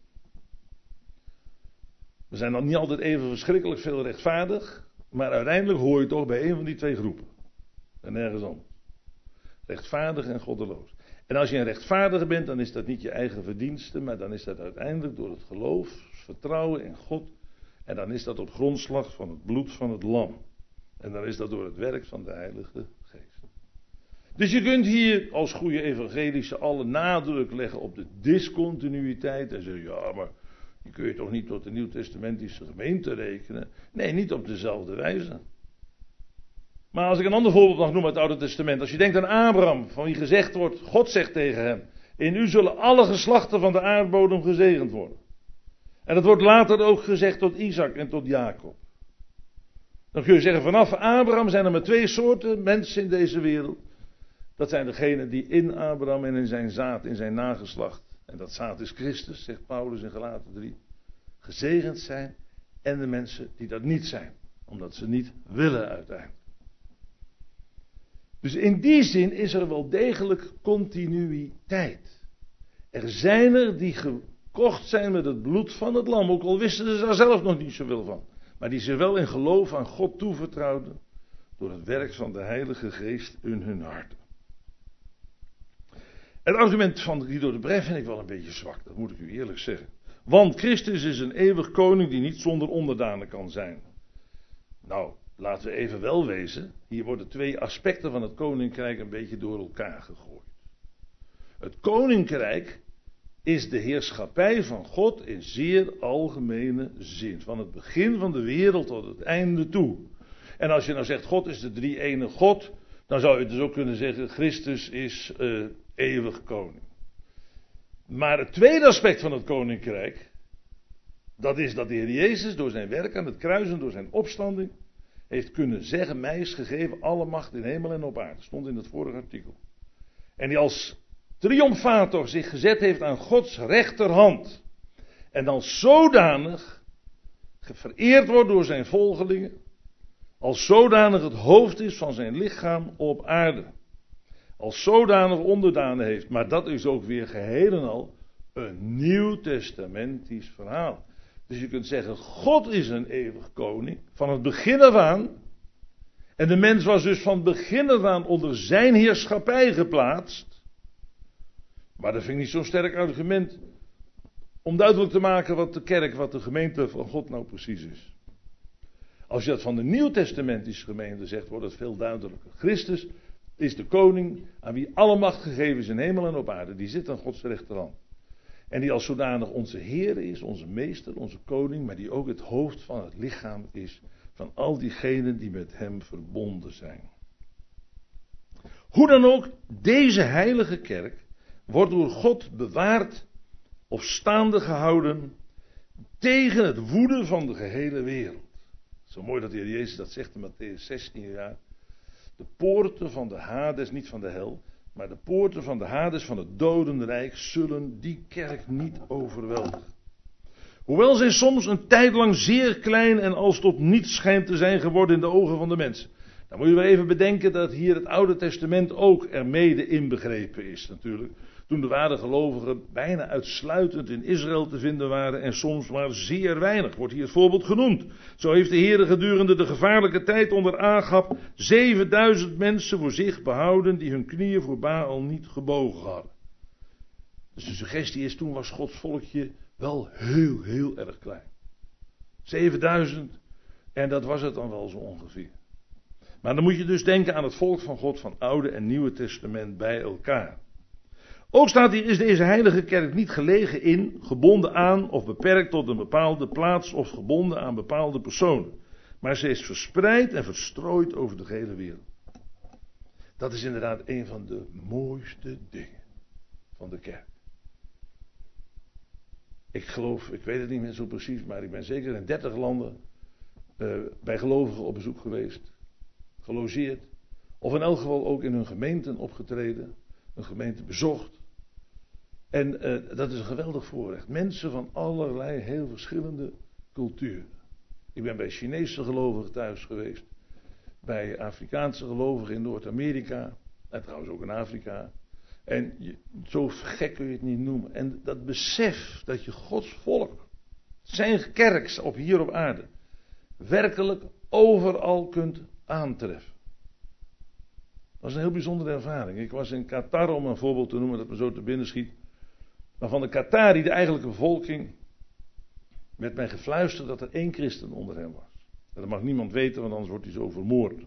Er zijn dan niet altijd even verschrikkelijk veel rechtvaardig, maar uiteindelijk hoor je toch bij een van die twee groepen. En nergens anders. Rechtvaardig en goddeloos. En als je een rechtvaardige bent, dan is dat niet je eigen verdienste, maar dan is dat uiteindelijk door het geloof, vertrouwen in God. En dan is dat op grondslag van het bloed van het lam. En dan is dat door het werk van de Heilige Geest. Dus je kunt hier als goede evangelische alle nadruk leggen op de discontinuïteit. En zeggen, ja, maar die kun je toch niet tot de Nieuwtestamentische gemeente rekenen? Nee, niet op dezelfde wijze. Maar als ik een ander voorbeeld mag noemen uit het Oude Testament. Als je denkt aan Abraham, van wie gezegd wordt, God zegt tegen hem: in u zullen alle geslachten van de aardbodem gezegend worden. En dat wordt later ook gezegd tot Isaac en tot Jacob. Dan kun je zeggen, vanaf Abraham zijn er maar twee soorten mensen in deze wereld. Dat zijn degenen die in Abraham en in zijn zaad, in zijn nageslacht, en dat zaad is Christus, zegt Paulus in Galaten 3, gezegend zijn. En de mensen die dat niet zijn, omdat ze niet willen uiteindelijk. Dus in die zin is er wel degelijk continuïteit. Er zijn er die gekocht zijn met het bloed van het lam, ook al wisten ze daar zelf nog niet zoveel van. Maar die zich wel in geloof aan God toevertrouwden door het werk van de Heilige Geest in hun harten. Het argument van Guido de Brij vind ik wel een beetje zwak, dat moet ik u eerlijk zeggen. Want Christus is een eeuwig koning die niet zonder onderdanen kan zijn. Nou, laten we even wel wezen, hier worden twee aspecten van het koninkrijk een beetje door elkaar gegooid. Het koninkrijk is de heerschappij van God in zeer algemene zin. Van het begin van de wereld tot het einde toe. En als je nou zegt, God is de drie-ene God, dan zou je dus ook kunnen zeggen, Christus is eeuwig koning. Maar het tweede aspect van het koninkrijk, dat is dat de Heer Jezus door zijn werk aan het kruis en door zijn opstanding heeft kunnen zeggen, mij is gegeven alle macht in hemel en op aarde. Stond in het vorige artikel. En die als triomfator zich gezet heeft aan Gods rechterhand. En dan zodanig vereerd wordt door zijn volgelingen. Als zodanig het hoofd is van zijn lichaam op aarde. Als zodanig onderdanen heeft. Maar dat is ook weer geheel en al een nieuwtestamentisch verhaal. Dus je kunt zeggen, God is een eeuwig koning. Van het begin af aan. En de mens was dus van het begin af aan onder zijn heerschappij geplaatst. Maar dat vind ik niet zo'n sterk argument om duidelijk te maken wat de kerk, wat de gemeente van God nou precies is. Als je dat van de nieuwtestamentische gemeente zegt, wordt het veel duidelijker. Christus is de koning aan wie alle macht gegeven is in hemel en op aarde. Die zit aan Gods rechterhand. En die als zodanig onze Heer is, onze meester, onze koning, maar die ook het hoofd van het lichaam is van al diegenen die met hem verbonden zijn. Hoe dan ook, deze heilige kerk wordt door God bewaard of staande gehouden tegen het woeden van de gehele wereld. Zo mooi dat de Heer Jezus dat zegt in Mattheüs 16 jaar. De poorten van de Hades, niet van de hel, maar de poorten van de Hades van het dodenrijk zullen die kerk niet overweldigen. Hoewel zij soms een tijd lang zeer klein en als tot niets schijnt te zijn geworden in de ogen van de mensen. Dan moet je wel even bedenken dat hier het Oude Testament ook er mede inbegrepen is natuurlijk. Toen de ware gelovigen bijna uitsluitend in Israël te vinden waren en soms maar zeer weinig, wordt hier het voorbeeld genoemd. Zo heeft de Heer gedurende de gevaarlijke tijd onder Agab 7000 mensen voor zich behouden die hun knieën voor Baal niet gebogen hadden. Dus de suggestie is, toen was Gods volkje wel heel erg klein. 7000 en dat was het dan wel zo ongeveer. Maar dan moet je dus denken aan het volk van God van Oude en Nieuwe Testament bij elkaar. Ook staat hier, is deze heilige kerk niet gelegen in, gebonden aan of beperkt tot een bepaalde plaats of gebonden aan bepaalde personen. Maar ze is verspreid en verstrooid over de hele wereld. Dat is inderdaad een van de mooiste dingen van de kerk. Ik geloof, ik weet het niet meer zo precies, maar ik ben zeker in 30 landen bij gelovigen op bezoek geweest, gelogeerd, of in elk geval ook in hun gemeenten opgetreden, een gemeente bezocht. En dat is een geweldig voorrecht. Mensen van allerlei heel verschillende culturen. Ik ben bij Chinese gelovigen thuis geweest, bij Afrikaanse gelovigen in Noord-Amerika, en trouwens ook in Afrika. En zo gek kun je het niet noemen. En dat besef dat je Gods volk, zijn kerk op hier op aarde, werkelijk overal kunt aantreffen. Dat is een heel bijzondere ervaring. Ik was in Qatar, om een voorbeeld te noemen dat me zo te binnen schiet. Maar van de Qatari, de eigenlijke bevolking, werd mij gefluisterd dat er 1 christen onder hen was. Dat mag niemand weten, want anders wordt hij zo vermoord.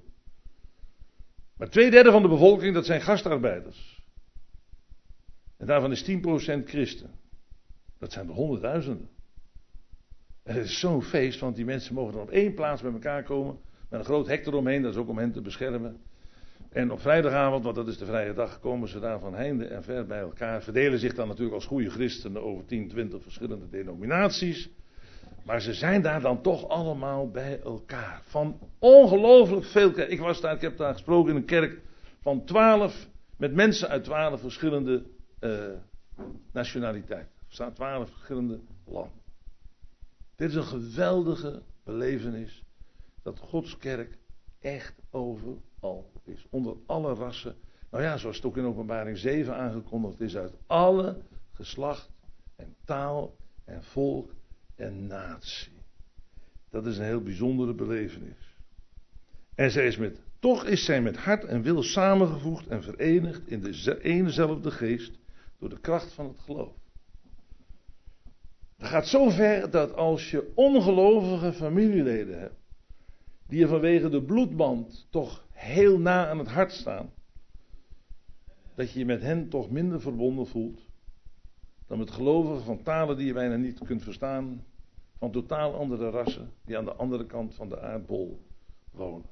Maar 2/3 van de bevolking, dat zijn gastarbeiders. En daarvan is 10% christen. Dat zijn er honderdduizenden. En het is zo'n feest, want die mensen mogen dan op 1 plaats bij elkaar komen. Met een groot hek eromheen, dat is ook om hen te beschermen. En op vrijdagavond, want dat is de vrije dag, komen ze daar van heinde en ver bij elkaar. Verdelen zich dan natuurlijk als goede christenen over 10, 20 verschillende denominaties. Maar ze zijn daar dan toch allemaal bij elkaar. Van ongelooflijk veel. Ik was daar, ik heb daar gesproken in een kerk van 12, met mensen uit 12 verschillende nationaliteiten. Er staan 12 verschillende landen. Dit is een geweldige belevenis dat Gods kerk echt overal is. Onder alle rassen. Nou ja, zoals het ook in Openbaring 7 aangekondigd is, uit alle geslacht en taal en volk en natie. Dat is een heel bijzondere belevenis. En toch is zij met hart en wil samengevoegd en verenigd in de enezelfde geest door de kracht van het geloof. Het gaat zo ver dat als je ongelovige familieleden hebt, die je vanwege de bloedband toch heel na aan het hart staan, dat je je met hen toch minder verbonden voelt dan met gelovigen van talen die je bijna niet kunt verstaan, van totaal andere rassen die aan de andere kant van de aardbol wonen.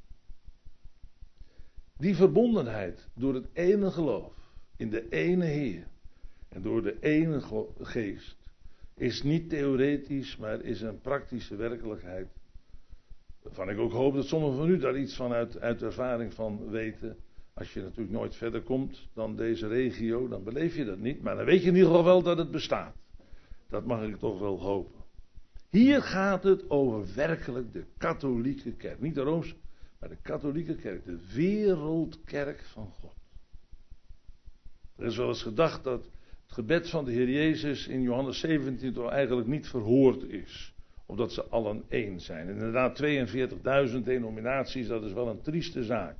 Die verbondenheid door het ene geloof in de ene Heer en door de ene geest is niet theoretisch, maar is een praktische werkelijkheid. Waarvan ik ook hoop dat sommigen van u daar iets van uit ervaring van weten. Als je natuurlijk nooit verder komt dan deze regio, dan beleef je dat niet. Maar dan weet je in ieder geval wel dat het bestaat. Dat mag ik toch wel hopen. Hier gaat het over werkelijk de katholieke kerk. Niet de Roomse, maar de katholieke kerk. De wereldkerk van God. Er is wel eens gedacht dat het gebed van de Heer Jezus in Johannes 17 toch eigenlijk niet verhoord is. Omdat ze allen één zijn. En inderdaad 42.000 denominaties, dat is wel een trieste zaak.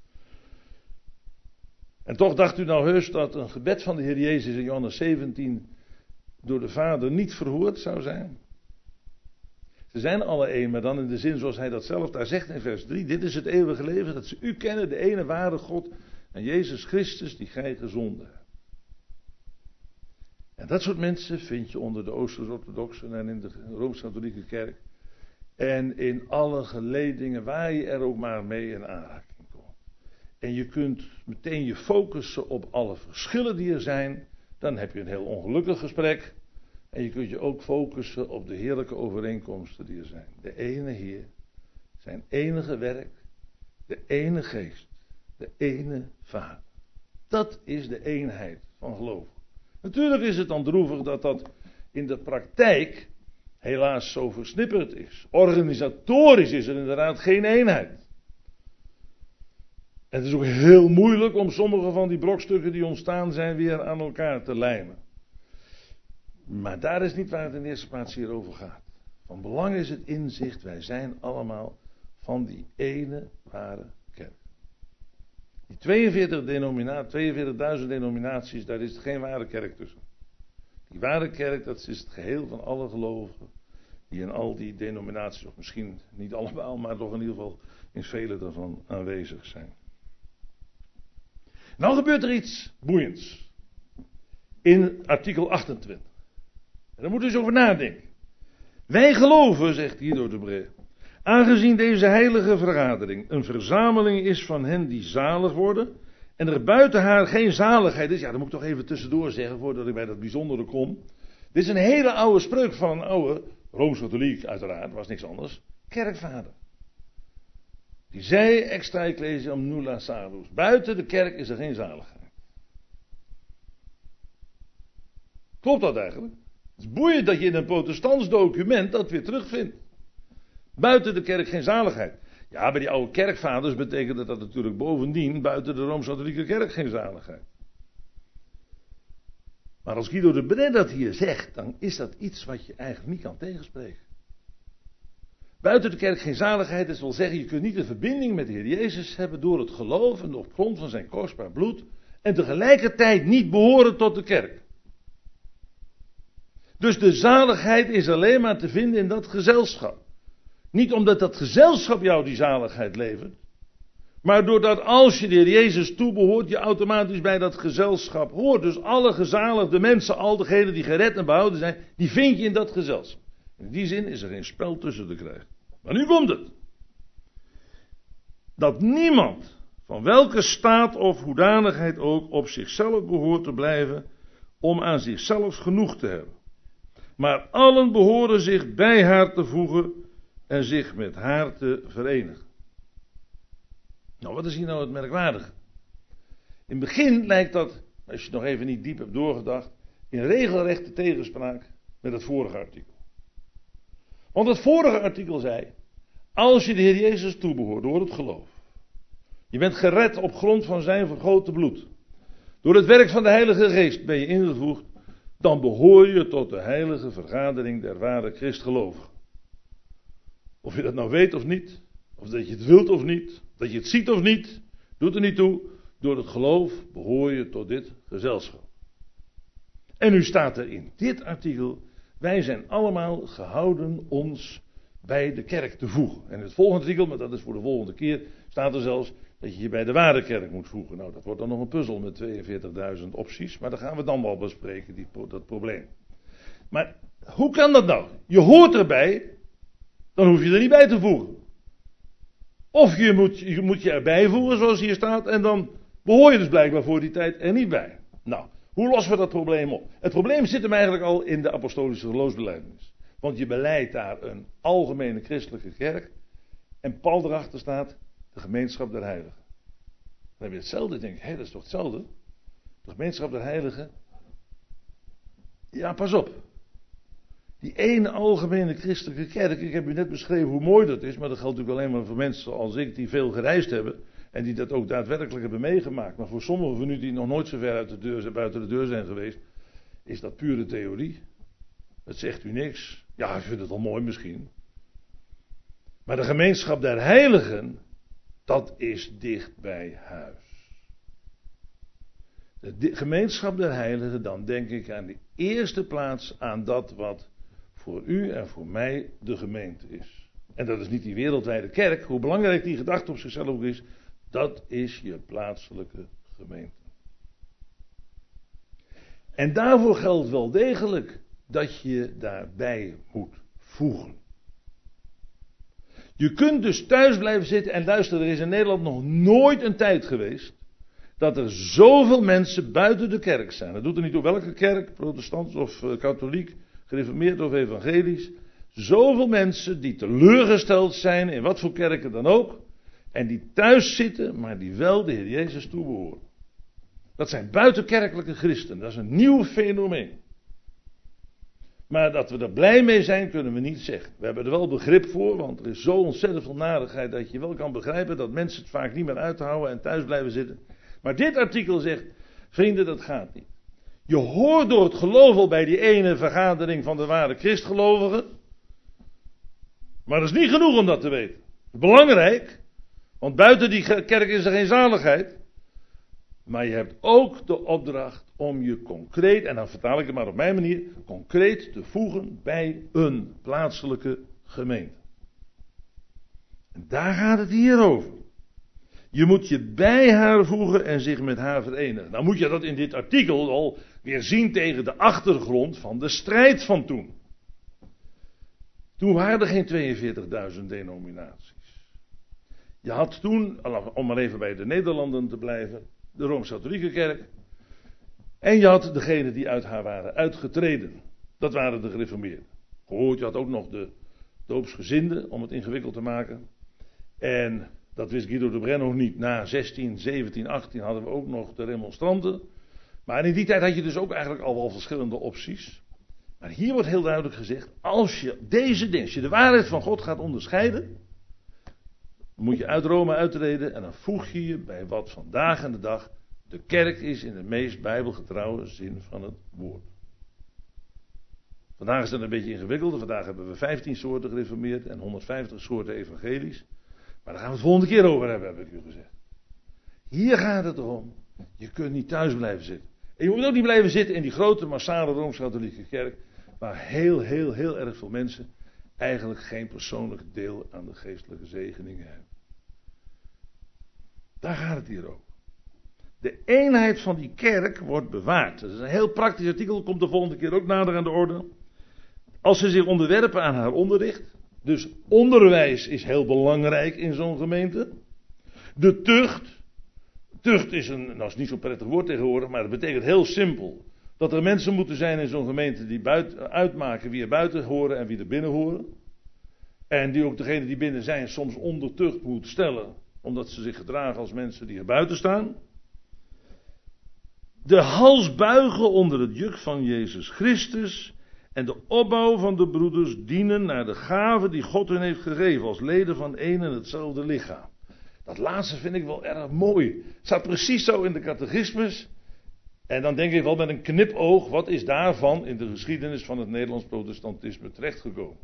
En toch dacht u nou heus dat een gebed van de Heer Jezus in Johannes 17 door de Vader niet verhoord zou zijn? Ze zijn alle één, maar dan in de zin zoals hij dat zelf daar zegt in vers 3. Dit is het eeuwige leven, dat ze u kennen, de ene ware God en Jezus Christus die gij gezonden hebt. En dat soort mensen vind je onder de Oosters-orthodoxen en in de Rooms-katholieke kerk. En in alle geledingen waar je er ook maar mee in aanraking komt. En je kunt meteen je focussen op alle verschillen die er zijn. Dan heb je een heel ongelukkig gesprek. En je kunt je ook focussen op de heerlijke overeenkomsten die er zijn. De ene Heer, zijn enige werk, de ene geest, de ene Vader. Dat is de eenheid van geloof. Natuurlijk is het dan droevig dat in de praktijk helaas zo versnipperd is. Organisatorisch is er inderdaad geen eenheid. En het is ook heel moeilijk om sommige van die brokstukken die ontstaan zijn weer aan elkaar te lijmen. Maar daar is niet waar het in de eerste plaats hier over gaat. Van belang is het inzicht, wij zijn allemaal van die ene ware kerk. Die 42.000 denominaties, daar is geen ware kerk tussen. Die ware kerk, dat is het geheel van alle gelovigen die in al die denominaties, of misschien niet allemaal, maar toch in ieder geval in vele daarvan aanwezig zijn. Nou gebeurt er iets boeiends in artikel 28. En daar moeten we eens over nadenken. Wij geloven, zegt Guido de Brès, aangezien deze heilige vergadering een verzameling is van hen die zalig worden, en er buiten haar geen zaligheid is, ja, dat moet ik toch even tussendoor zeggen voordat ik bij dat bijzondere kom. Dit is een hele oude spreuk van een oude, Rooms-Katholiek uiteraard, was niks anders, kerkvader. Die zei, extra ecclesiam nulla salus, buiten de kerk is er geen zaligheid. Klopt dat eigenlijk? Het is boeiend dat je in een protestants document dat weer terugvindt. Buiten de kerk geen zaligheid. Ja, bij die oude kerkvaders betekende dat natuurlijk bovendien buiten de Rooms-Katholieke kerk geen zaligheid. Maar als Guido de Brès dat hier zegt, dan is dat iets wat je eigenlijk niet kan tegenspreken. Buiten de kerk geen zaligheid, dat wil zeggen, je kunt niet een verbinding met de Heer Jezus hebben door het geloof en op grond van zijn kostbaar bloed en tegelijkertijd niet behoren tot de kerk. Dus de zaligheid is alleen maar te vinden in dat gezelschap. Niet omdat dat gezelschap jou die zaligheid levert, maar doordat als je de Heer Jezus toebehoort, je automatisch bij dat gezelschap hoort. Dus alle gezaligde mensen, al degenen die gered en behouden zijn, die vind je in dat gezelschap. In die zin is er geen spel tussen te krijgen. Maar nu komt het. Dat niemand, van welke staat of hoedanigheid ook, op zichzelf behoort te blijven om aan zichzelf genoeg te hebben. Maar allen behoren zich bij haar te voegen en zich met haar te verenigen. Nou, wat is hier nou het merkwaardige? In het begin lijkt dat, als je het nog even niet diep hebt doorgedacht, in regelrechte tegenspraak met het vorige artikel. Want het vorige artikel zei, als je de Heer Jezus toebehoort door het geloof, je bent gered op grond van zijn vergoten bloed, door het werk van de Heilige Geest ben je ingevoegd, dan behoor je tot de heilige vergadering der ware Christgelovigen. Of je dat nou weet of niet, of dat je het wilt of niet, dat je het ziet of niet, doet er niet toe. Door het geloof behoor je tot dit gezelschap. En nu staat er in dit artikel, wij zijn allemaal gehouden ons bij de kerk te voegen. En in het volgende artikel, maar dat is voor de volgende keer, staat er zelfs dat je je bij de ware kerk moet voegen. Nou, dat wordt dan nog een puzzel met 42.000 opties, maar dat gaan we dan wel bespreken, dat probleem. Maar hoe kan dat nou? Je hoort erbij, dan hoef je er niet bij te voegen. Of je moet je erbij voegen, zoals hier staat, en dan behoor je dus blijkbaar voor die tijd er niet bij. Nou, hoe lossen we dat probleem op? Het probleem zit hem eigenlijk al in de apostolische geloofsbelijdenis. Want je beleidt daar een algemene christelijke kerk, en pal erachter staat de gemeenschap der heiligen. Dan heb je hetzelfde, denk ik, dat is toch hetzelfde? De gemeenschap der heiligen. Ja, pas op. Die ene algemene christelijke kerk, ik heb u net beschreven hoe mooi dat is, maar dat geldt natuurlijk alleen maar voor mensen zoals ik die veel gereisd hebben en die dat ook daadwerkelijk hebben meegemaakt. Maar voor sommigen van u die nog nooit zo ver buiten de deur zijn geweest, is dat pure theorie. Dat zegt u niks. Ja, u vindt het al mooi misschien. Maar de gemeenschap der heiligen, dat is dicht bij huis. De gemeenschap der heiligen, dan denk ik aan de eerste plaats aan dat wat voor u en voor mij de gemeente is. En dat is niet die wereldwijde kerk, hoe belangrijk die gedachte op zichzelf ook is, dat is je plaatselijke gemeente. En daarvoor geldt wel degelijk dat je daarbij moet voegen. Je kunt dus thuis blijven zitten en luister, er is in Nederland nog nooit een tijd geweest dat er zoveel mensen buiten de kerk zijn. Dat doet er niet toe welke kerk, protestant of katholiek, gereformeerd of evangelisch. Zoveel mensen die teleurgesteld zijn in wat voor kerken dan ook. En die thuis zitten, maar die wel de Heer Jezus toebehoren. Dat zijn buitenkerkelijke christenen. Dat is een nieuw fenomeen. Maar dat we er blij mee zijn, kunnen we niet zeggen. We hebben er wel begrip voor, want er is zo ontzettend veel narigheid dat je wel kan begrijpen dat mensen het vaak niet meer uithouden en thuis blijven zitten. Maar dit artikel zegt, vrienden, dat gaat niet. Je hoort door het geloof al bij die ene vergadering van de ware christgelovigen. Maar dat is niet genoeg om dat te weten. Belangrijk, want buiten die kerk is er geen zaligheid. Maar je hebt ook de opdracht om je concreet, en dan vertaal ik het maar op mijn manier, concreet te voegen bij een plaatselijke gemeente. En daar gaat het hier over. Je moet je bij haar voegen en zich met haar verenigen. Nou moet je dat in dit artikel al weer zien tegen de achtergrond van de strijd van toen. Toen waren er geen 42.000 denominaties. Je had toen, om maar even bij de Nederlanden te blijven, de Rooms-Katholieke Kerk. En je had degenen die uit haar waren uitgetreden. Dat waren de gereformeerden. Gehoord, je had ook nog de doopsgezinden, om het ingewikkeld te maken. En dat wist Guido de Brenno niet. Na 16, 17, 18 hadden we ook nog de remonstranten. Maar in die tijd had je dus ook eigenlijk al wel verschillende opties. Maar hier wordt heel duidelijk gezegd, als je deze dienst, je de waarheid van God gaat onderscheiden, moet je uit Rome uittreden en dan voeg je je bij wat vandaag aan de dag de kerk is in de meest bijbelgetrouwe zin van het woord. Vandaag is het een beetje ingewikkelder. Vandaag hebben we 15 soorten gereformeerd en 150 soorten evangelisch. Maar daar gaan we het volgende keer over hebben, heb ik u gezegd. Hier gaat het erom, je kunt niet thuis blijven zitten. En je moet ook niet blijven zitten in die grote massale Rooms-Katholieke kerk, waar heel erg veel mensen eigenlijk geen persoonlijk deel aan de geestelijke zegeningen hebben. Daar gaat het hier over. De eenheid van die kerk wordt bewaard. Dat is een heel praktisch artikel, komt de volgende keer ook nader aan de orde. Als ze zich onderwerpen aan haar onderricht. Dus onderwijs is heel belangrijk in zo'n gemeente. De tucht. Tucht is is niet zo'n prettig woord tegenwoordig, maar dat betekent heel simpel. Dat er mensen moeten zijn in zo'n gemeente die uitmaken wie er buiten horen en wie er binnen horen. En die ook degene die binnen zijn soms onder tucht moet stellen, omdat ze zich gedragen als mensen die er buiten staan. De hals buigen onder het juk van Jezus Christus en de opbouw van de broeders dienen naar de gave die God hun heeft gegeven als leden van één en hetzelfde lichaam. Dat laatste vind ik wel erg mooi. Het staat precies zo in de catechismus. En dan denk ik wel met een knipoog, wat is daarvan in de geschiedenis van het Nederlands protestantisme terechtgekomen?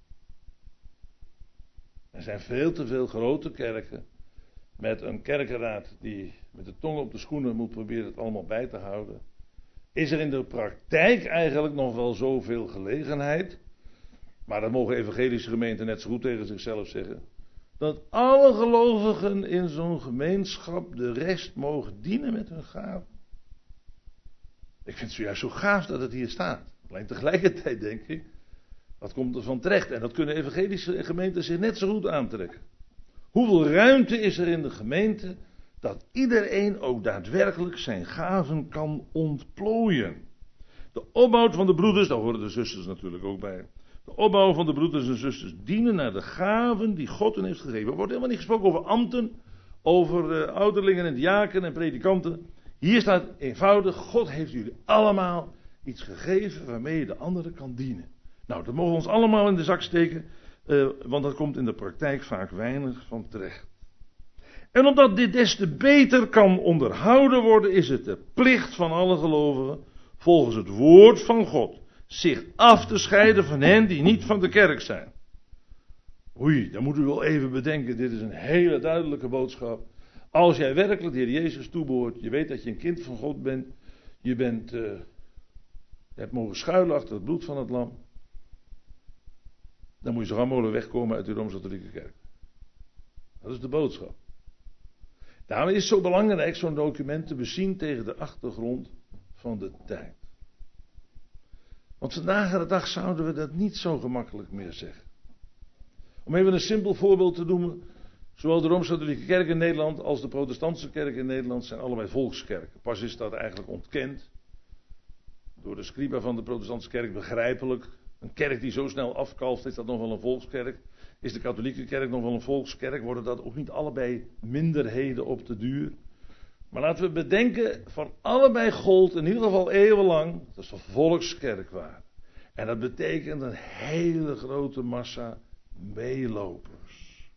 Er zijn veel te veel grote kerken met een kerkenraad die met de tong op de schoenen moet proberen het allemaal bij te houden. Is er in de praktijk eigenlijk nog wel zoveel gelegenheid, maar dat mogen evangelische gemeenten net zo goed tegen zichzelf zeggen, dat alle gelovigen in zo'n gemeenschap de rest mogen dienen met hun gaven. Ik vind het zojuist zo gaaf dat het hier staat. Alleen tegelijkertijd denk ik, wat komt er van terecht? En dat kunnen evangelische gemeenten zich net zo goed aantrekken. Hoeveel ruimte is er in de gemeente dat iedereen ook daadwerkelijk zijn gaven kan ontplooien? De opbouw van de broeders, daar horen de zusters natuurlijk ook bij. De opbouw van de broeders en zusters dienen naar de gaven die God hen heeft gegeven. Er wordt helemaal niet gesproken over ambten, over ouderlingen en diaken en predikanten. Hier staat eenvoudig, God heeft jullie allemaal iets gegeven waarmee je de anderen kan dienen. Nou, dat mogen we ons allemaal in de zak steken, want dat komt in de praktijk vaak weinig van terecht. En omdat dit des te beter kan onderhouden worden, is het de plicht van alle gelovigen, volgens het woord van God, zich af te scheiden van hen die niet van de kerk zijn. Oei, dan moet u wel even bedenken, dit is een hele duidelijke boodschap. Als jij werkelijk de Heer Jezus toebehoort, je weet dat je een kind van God bent, je hebt mogen schuilen achter het bloed van het lam, dan moet je zo gauw mogelijk wegkomen uit de Rooms-Katholieke kerk. Dat is de boodschap. Daarom is het zo belangrijk zo'n document te bezien tegen de achtergrond van de tijd. Want vandaag aan de dag zouden we dat niet zo gemakkelijk meer zeggen. Om even een simpel voorbeeld te noemen. Zowel de Rooms-Katholieke kerk in Nederland als de protestantse kerk in Nederland zijn allebei volkskerken. Pas is dat eigenlijk ontkend. Door de scriba van de protestantse kerk begrijpelijk. Een kerk die zo snel afkalft, is dat nog wel een volkskerk? Is de katholieke kerk nog wel een volkskerk? Worden dat ook niet allebei minderheden op de duur? Maar laten we bedenken, van allebei gold in ieder geval eeuwenlang dat ze volkskerk waren. En dat betekent een hele grote massa meelopers.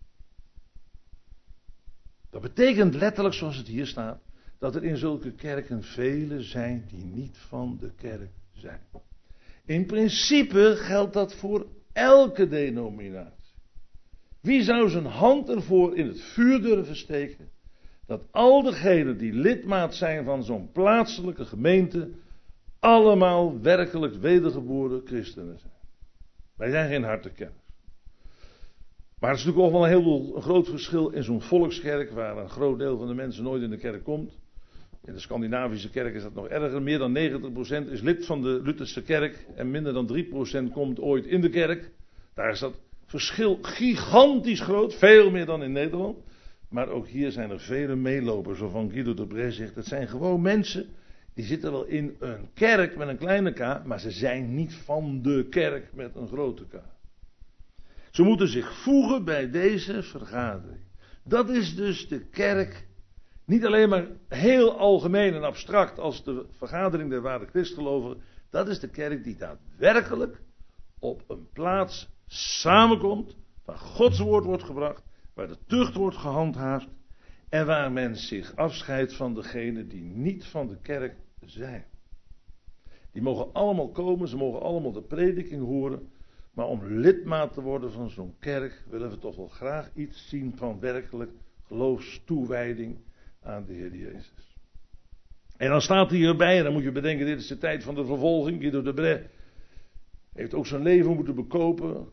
Dat betekent letterlijk, zoals het hier staat, dat er in zulke kerken velen zijn die niet van de kerk zijn. In principe geldt dat voor elke denominatie. Wie zou zijn hand ervoor in het vuur durven steken, dat al degenen die lidmaat zijn van zo'n plaatselijke gemeente, allemaal werkelijk wedergeboren christenen zijn? Wij zijn geen hartekenners. Maar het is natuurlijk ook wel een groot verschil in zo'n volkskerk, waar een groot deel van de mensen nooit in de kerk komt. In de Scandinavische kerk is dat nog erger. Meer dan 90% is lid van de Lutherse kerk en minder dan 3% komt ooit in de kerk. Daar is dat verschil gigantisch groot, veel meer dan in Nederland. Maar ook hier zijn er vele meelopers, waarvan Guido de Brès zegt, het zijn gewoon mensen die zitten wel in een kerk met een kleine k, maar ze zijn niet van de kerk met een grote k. Ze moeten zich voegen bij deze vergadering. Dat is dus de kerk, niet alleen maar heel algemeen en abstract als de vergadering der ware christgelovigen. Dat is de kerk die daadwerkelijk op een plaats samenkomt, waar Gods woord wordt gebracht, waar de tucht wordt gehandhaafd en waar men zich afscheidt van degenen die niet van de kerk zijn. Die mogen allemaal komen, ze mogen allemaal de prediking horen, maar om lidmaat te worden van zo'n kerk willen we toch wel graag iets zien van werkelijk geloofstoewijding aan de Heer Jezus. En dan staat hij hierbij, en dan moet je bedenken, dit is de tijd van de vervolging. Guido de Brès heeft ook zijn leven moeten bekopen.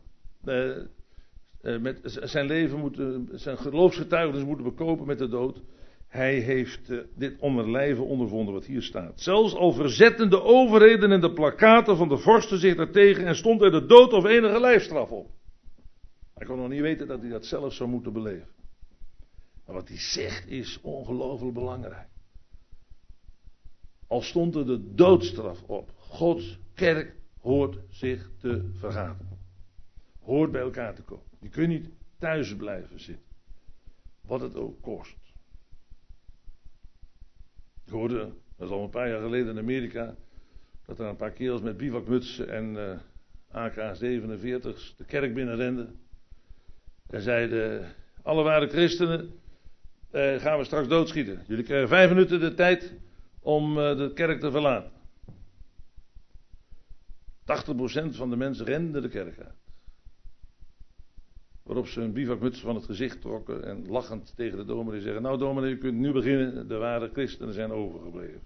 Met zijn leven zijn geloofsgetuigenis moeten bekopen met de dood. Hij heeft dit onder lijve ondervonden wat hier staat. Zelfs al verzetten de overheden en de plakkaten van de vorsten zich daartegen en stond er de dood of enige lijfstraf op. Hij kon nog niet weten dat hij dat zelf zou moeten beleven. Maar wat hij zegt is ongelooflijk belangrijk. Al stond er de doodstraf op. Gods kerk hoort zich te vergaderen. Hoort bij elkaar te komen. Je kunt niet thuis blijven zitten. Wat het ook kost. Ik hoorde, dat is al een paar jaar geleden in Amerika, dat er een paar kerels met bivakmutsen en AK-47's de kerk binnenrenden. En zeiden, alle ware christenen gaan we straks doodschieten. Jullie krijgen 5 minuten de tijd om de kerk te verlaten. 80% van de mensen renden de kerk uit. Waarop ze hun bivakmuts van het gezicht trokken en lachend tegen de dominee zeggen, nou dominee, u kunt nu beginnen, de ware christenen zijn overgebleven.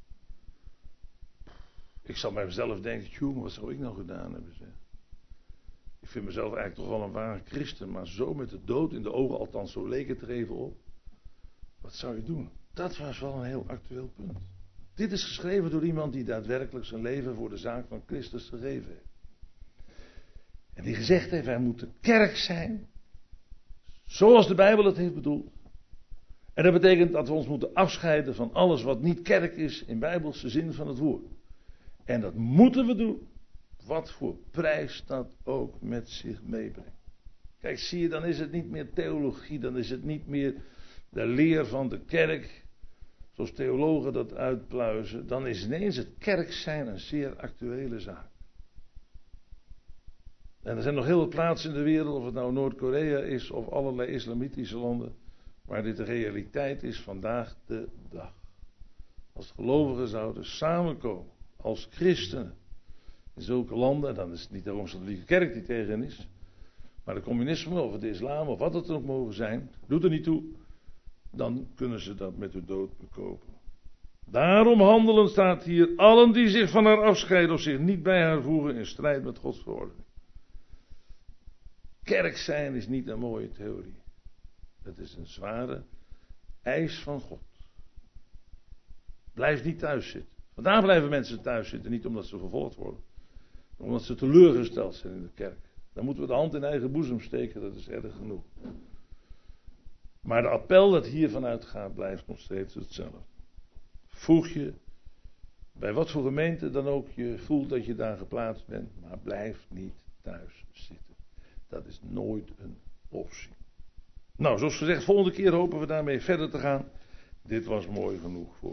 Ik zal bij mezelf denken, jongen, wat zou ik nou gedaan hebben? Zeg. Ik vind mezelf eigenlijk toch wel een ware christen, maar zo met de dood in de ogen, althans zo leek het er even op. Wat zou je doen? Dat was wel een heel actueel punt. Dit is geschreven door iemand die daadwerkelijk zijn leven voor de zaak van Christus gegeven heeft. En die gezegd heeft, wij moeten kerk zijn, zoals de Bijbel het heeft bedoeld. En dat betekent dat we ons moeten afscheiden van alles wat niet kerk is in bijbelse zin van het woord. En dat moeten we doen, wat voor prijs dat ook met zich meebrengt. Kijk, zie je, dan is het niet meer theologie, dan is het niet meer de leer van de kerk, zoals theologen dat uitpluizen. Dan is ineens het kerk zijn een zeer actuele zaak. En er zijn nog heel veel plaatsen in de wereld, of het nou Noord-Korea is of allerlei islamitische landen, waar dit de realiteit is vandaag de dag. Als gelovigen zouden samenkomen als christenen in zulke landen, en dan is het niet de Rooms-Katholieke Kerk die tegen hen is, maar de communisme of de islam of wat het ook mogen zijn, doet er niet toe, dan kunnen ze dat met de dood bekopen. Daarom handelen, staat hier, allen die zich van haar afscheiden of zich niet bij haar voegen in strijd met Gods verordening. Kerk zijn is niet een mooie theorie. Het is een zware eis van God. Blijf niet thuis zitten. Vandaag blijven mensen thuis zitten, niet omdat ze vervolgd worden. Maar omdat ze teleurgesteld zijn in de kerk. Dan moeten we de hand in eigen boezem steken, dat is erg genoeg. Maar de appel dat hier vanuit gaat, blijft nog steeds hetzelfde. Voeg je, bij wat voor gemeente dan ook je voelt dat je daar geplaatst bent, maar blijf niet thuis zitten. Dat is nooit een optie. Nou, zoals gezegd, volgende keer hopen we daarmee verder te gaan. Dit was mooi genoeg voor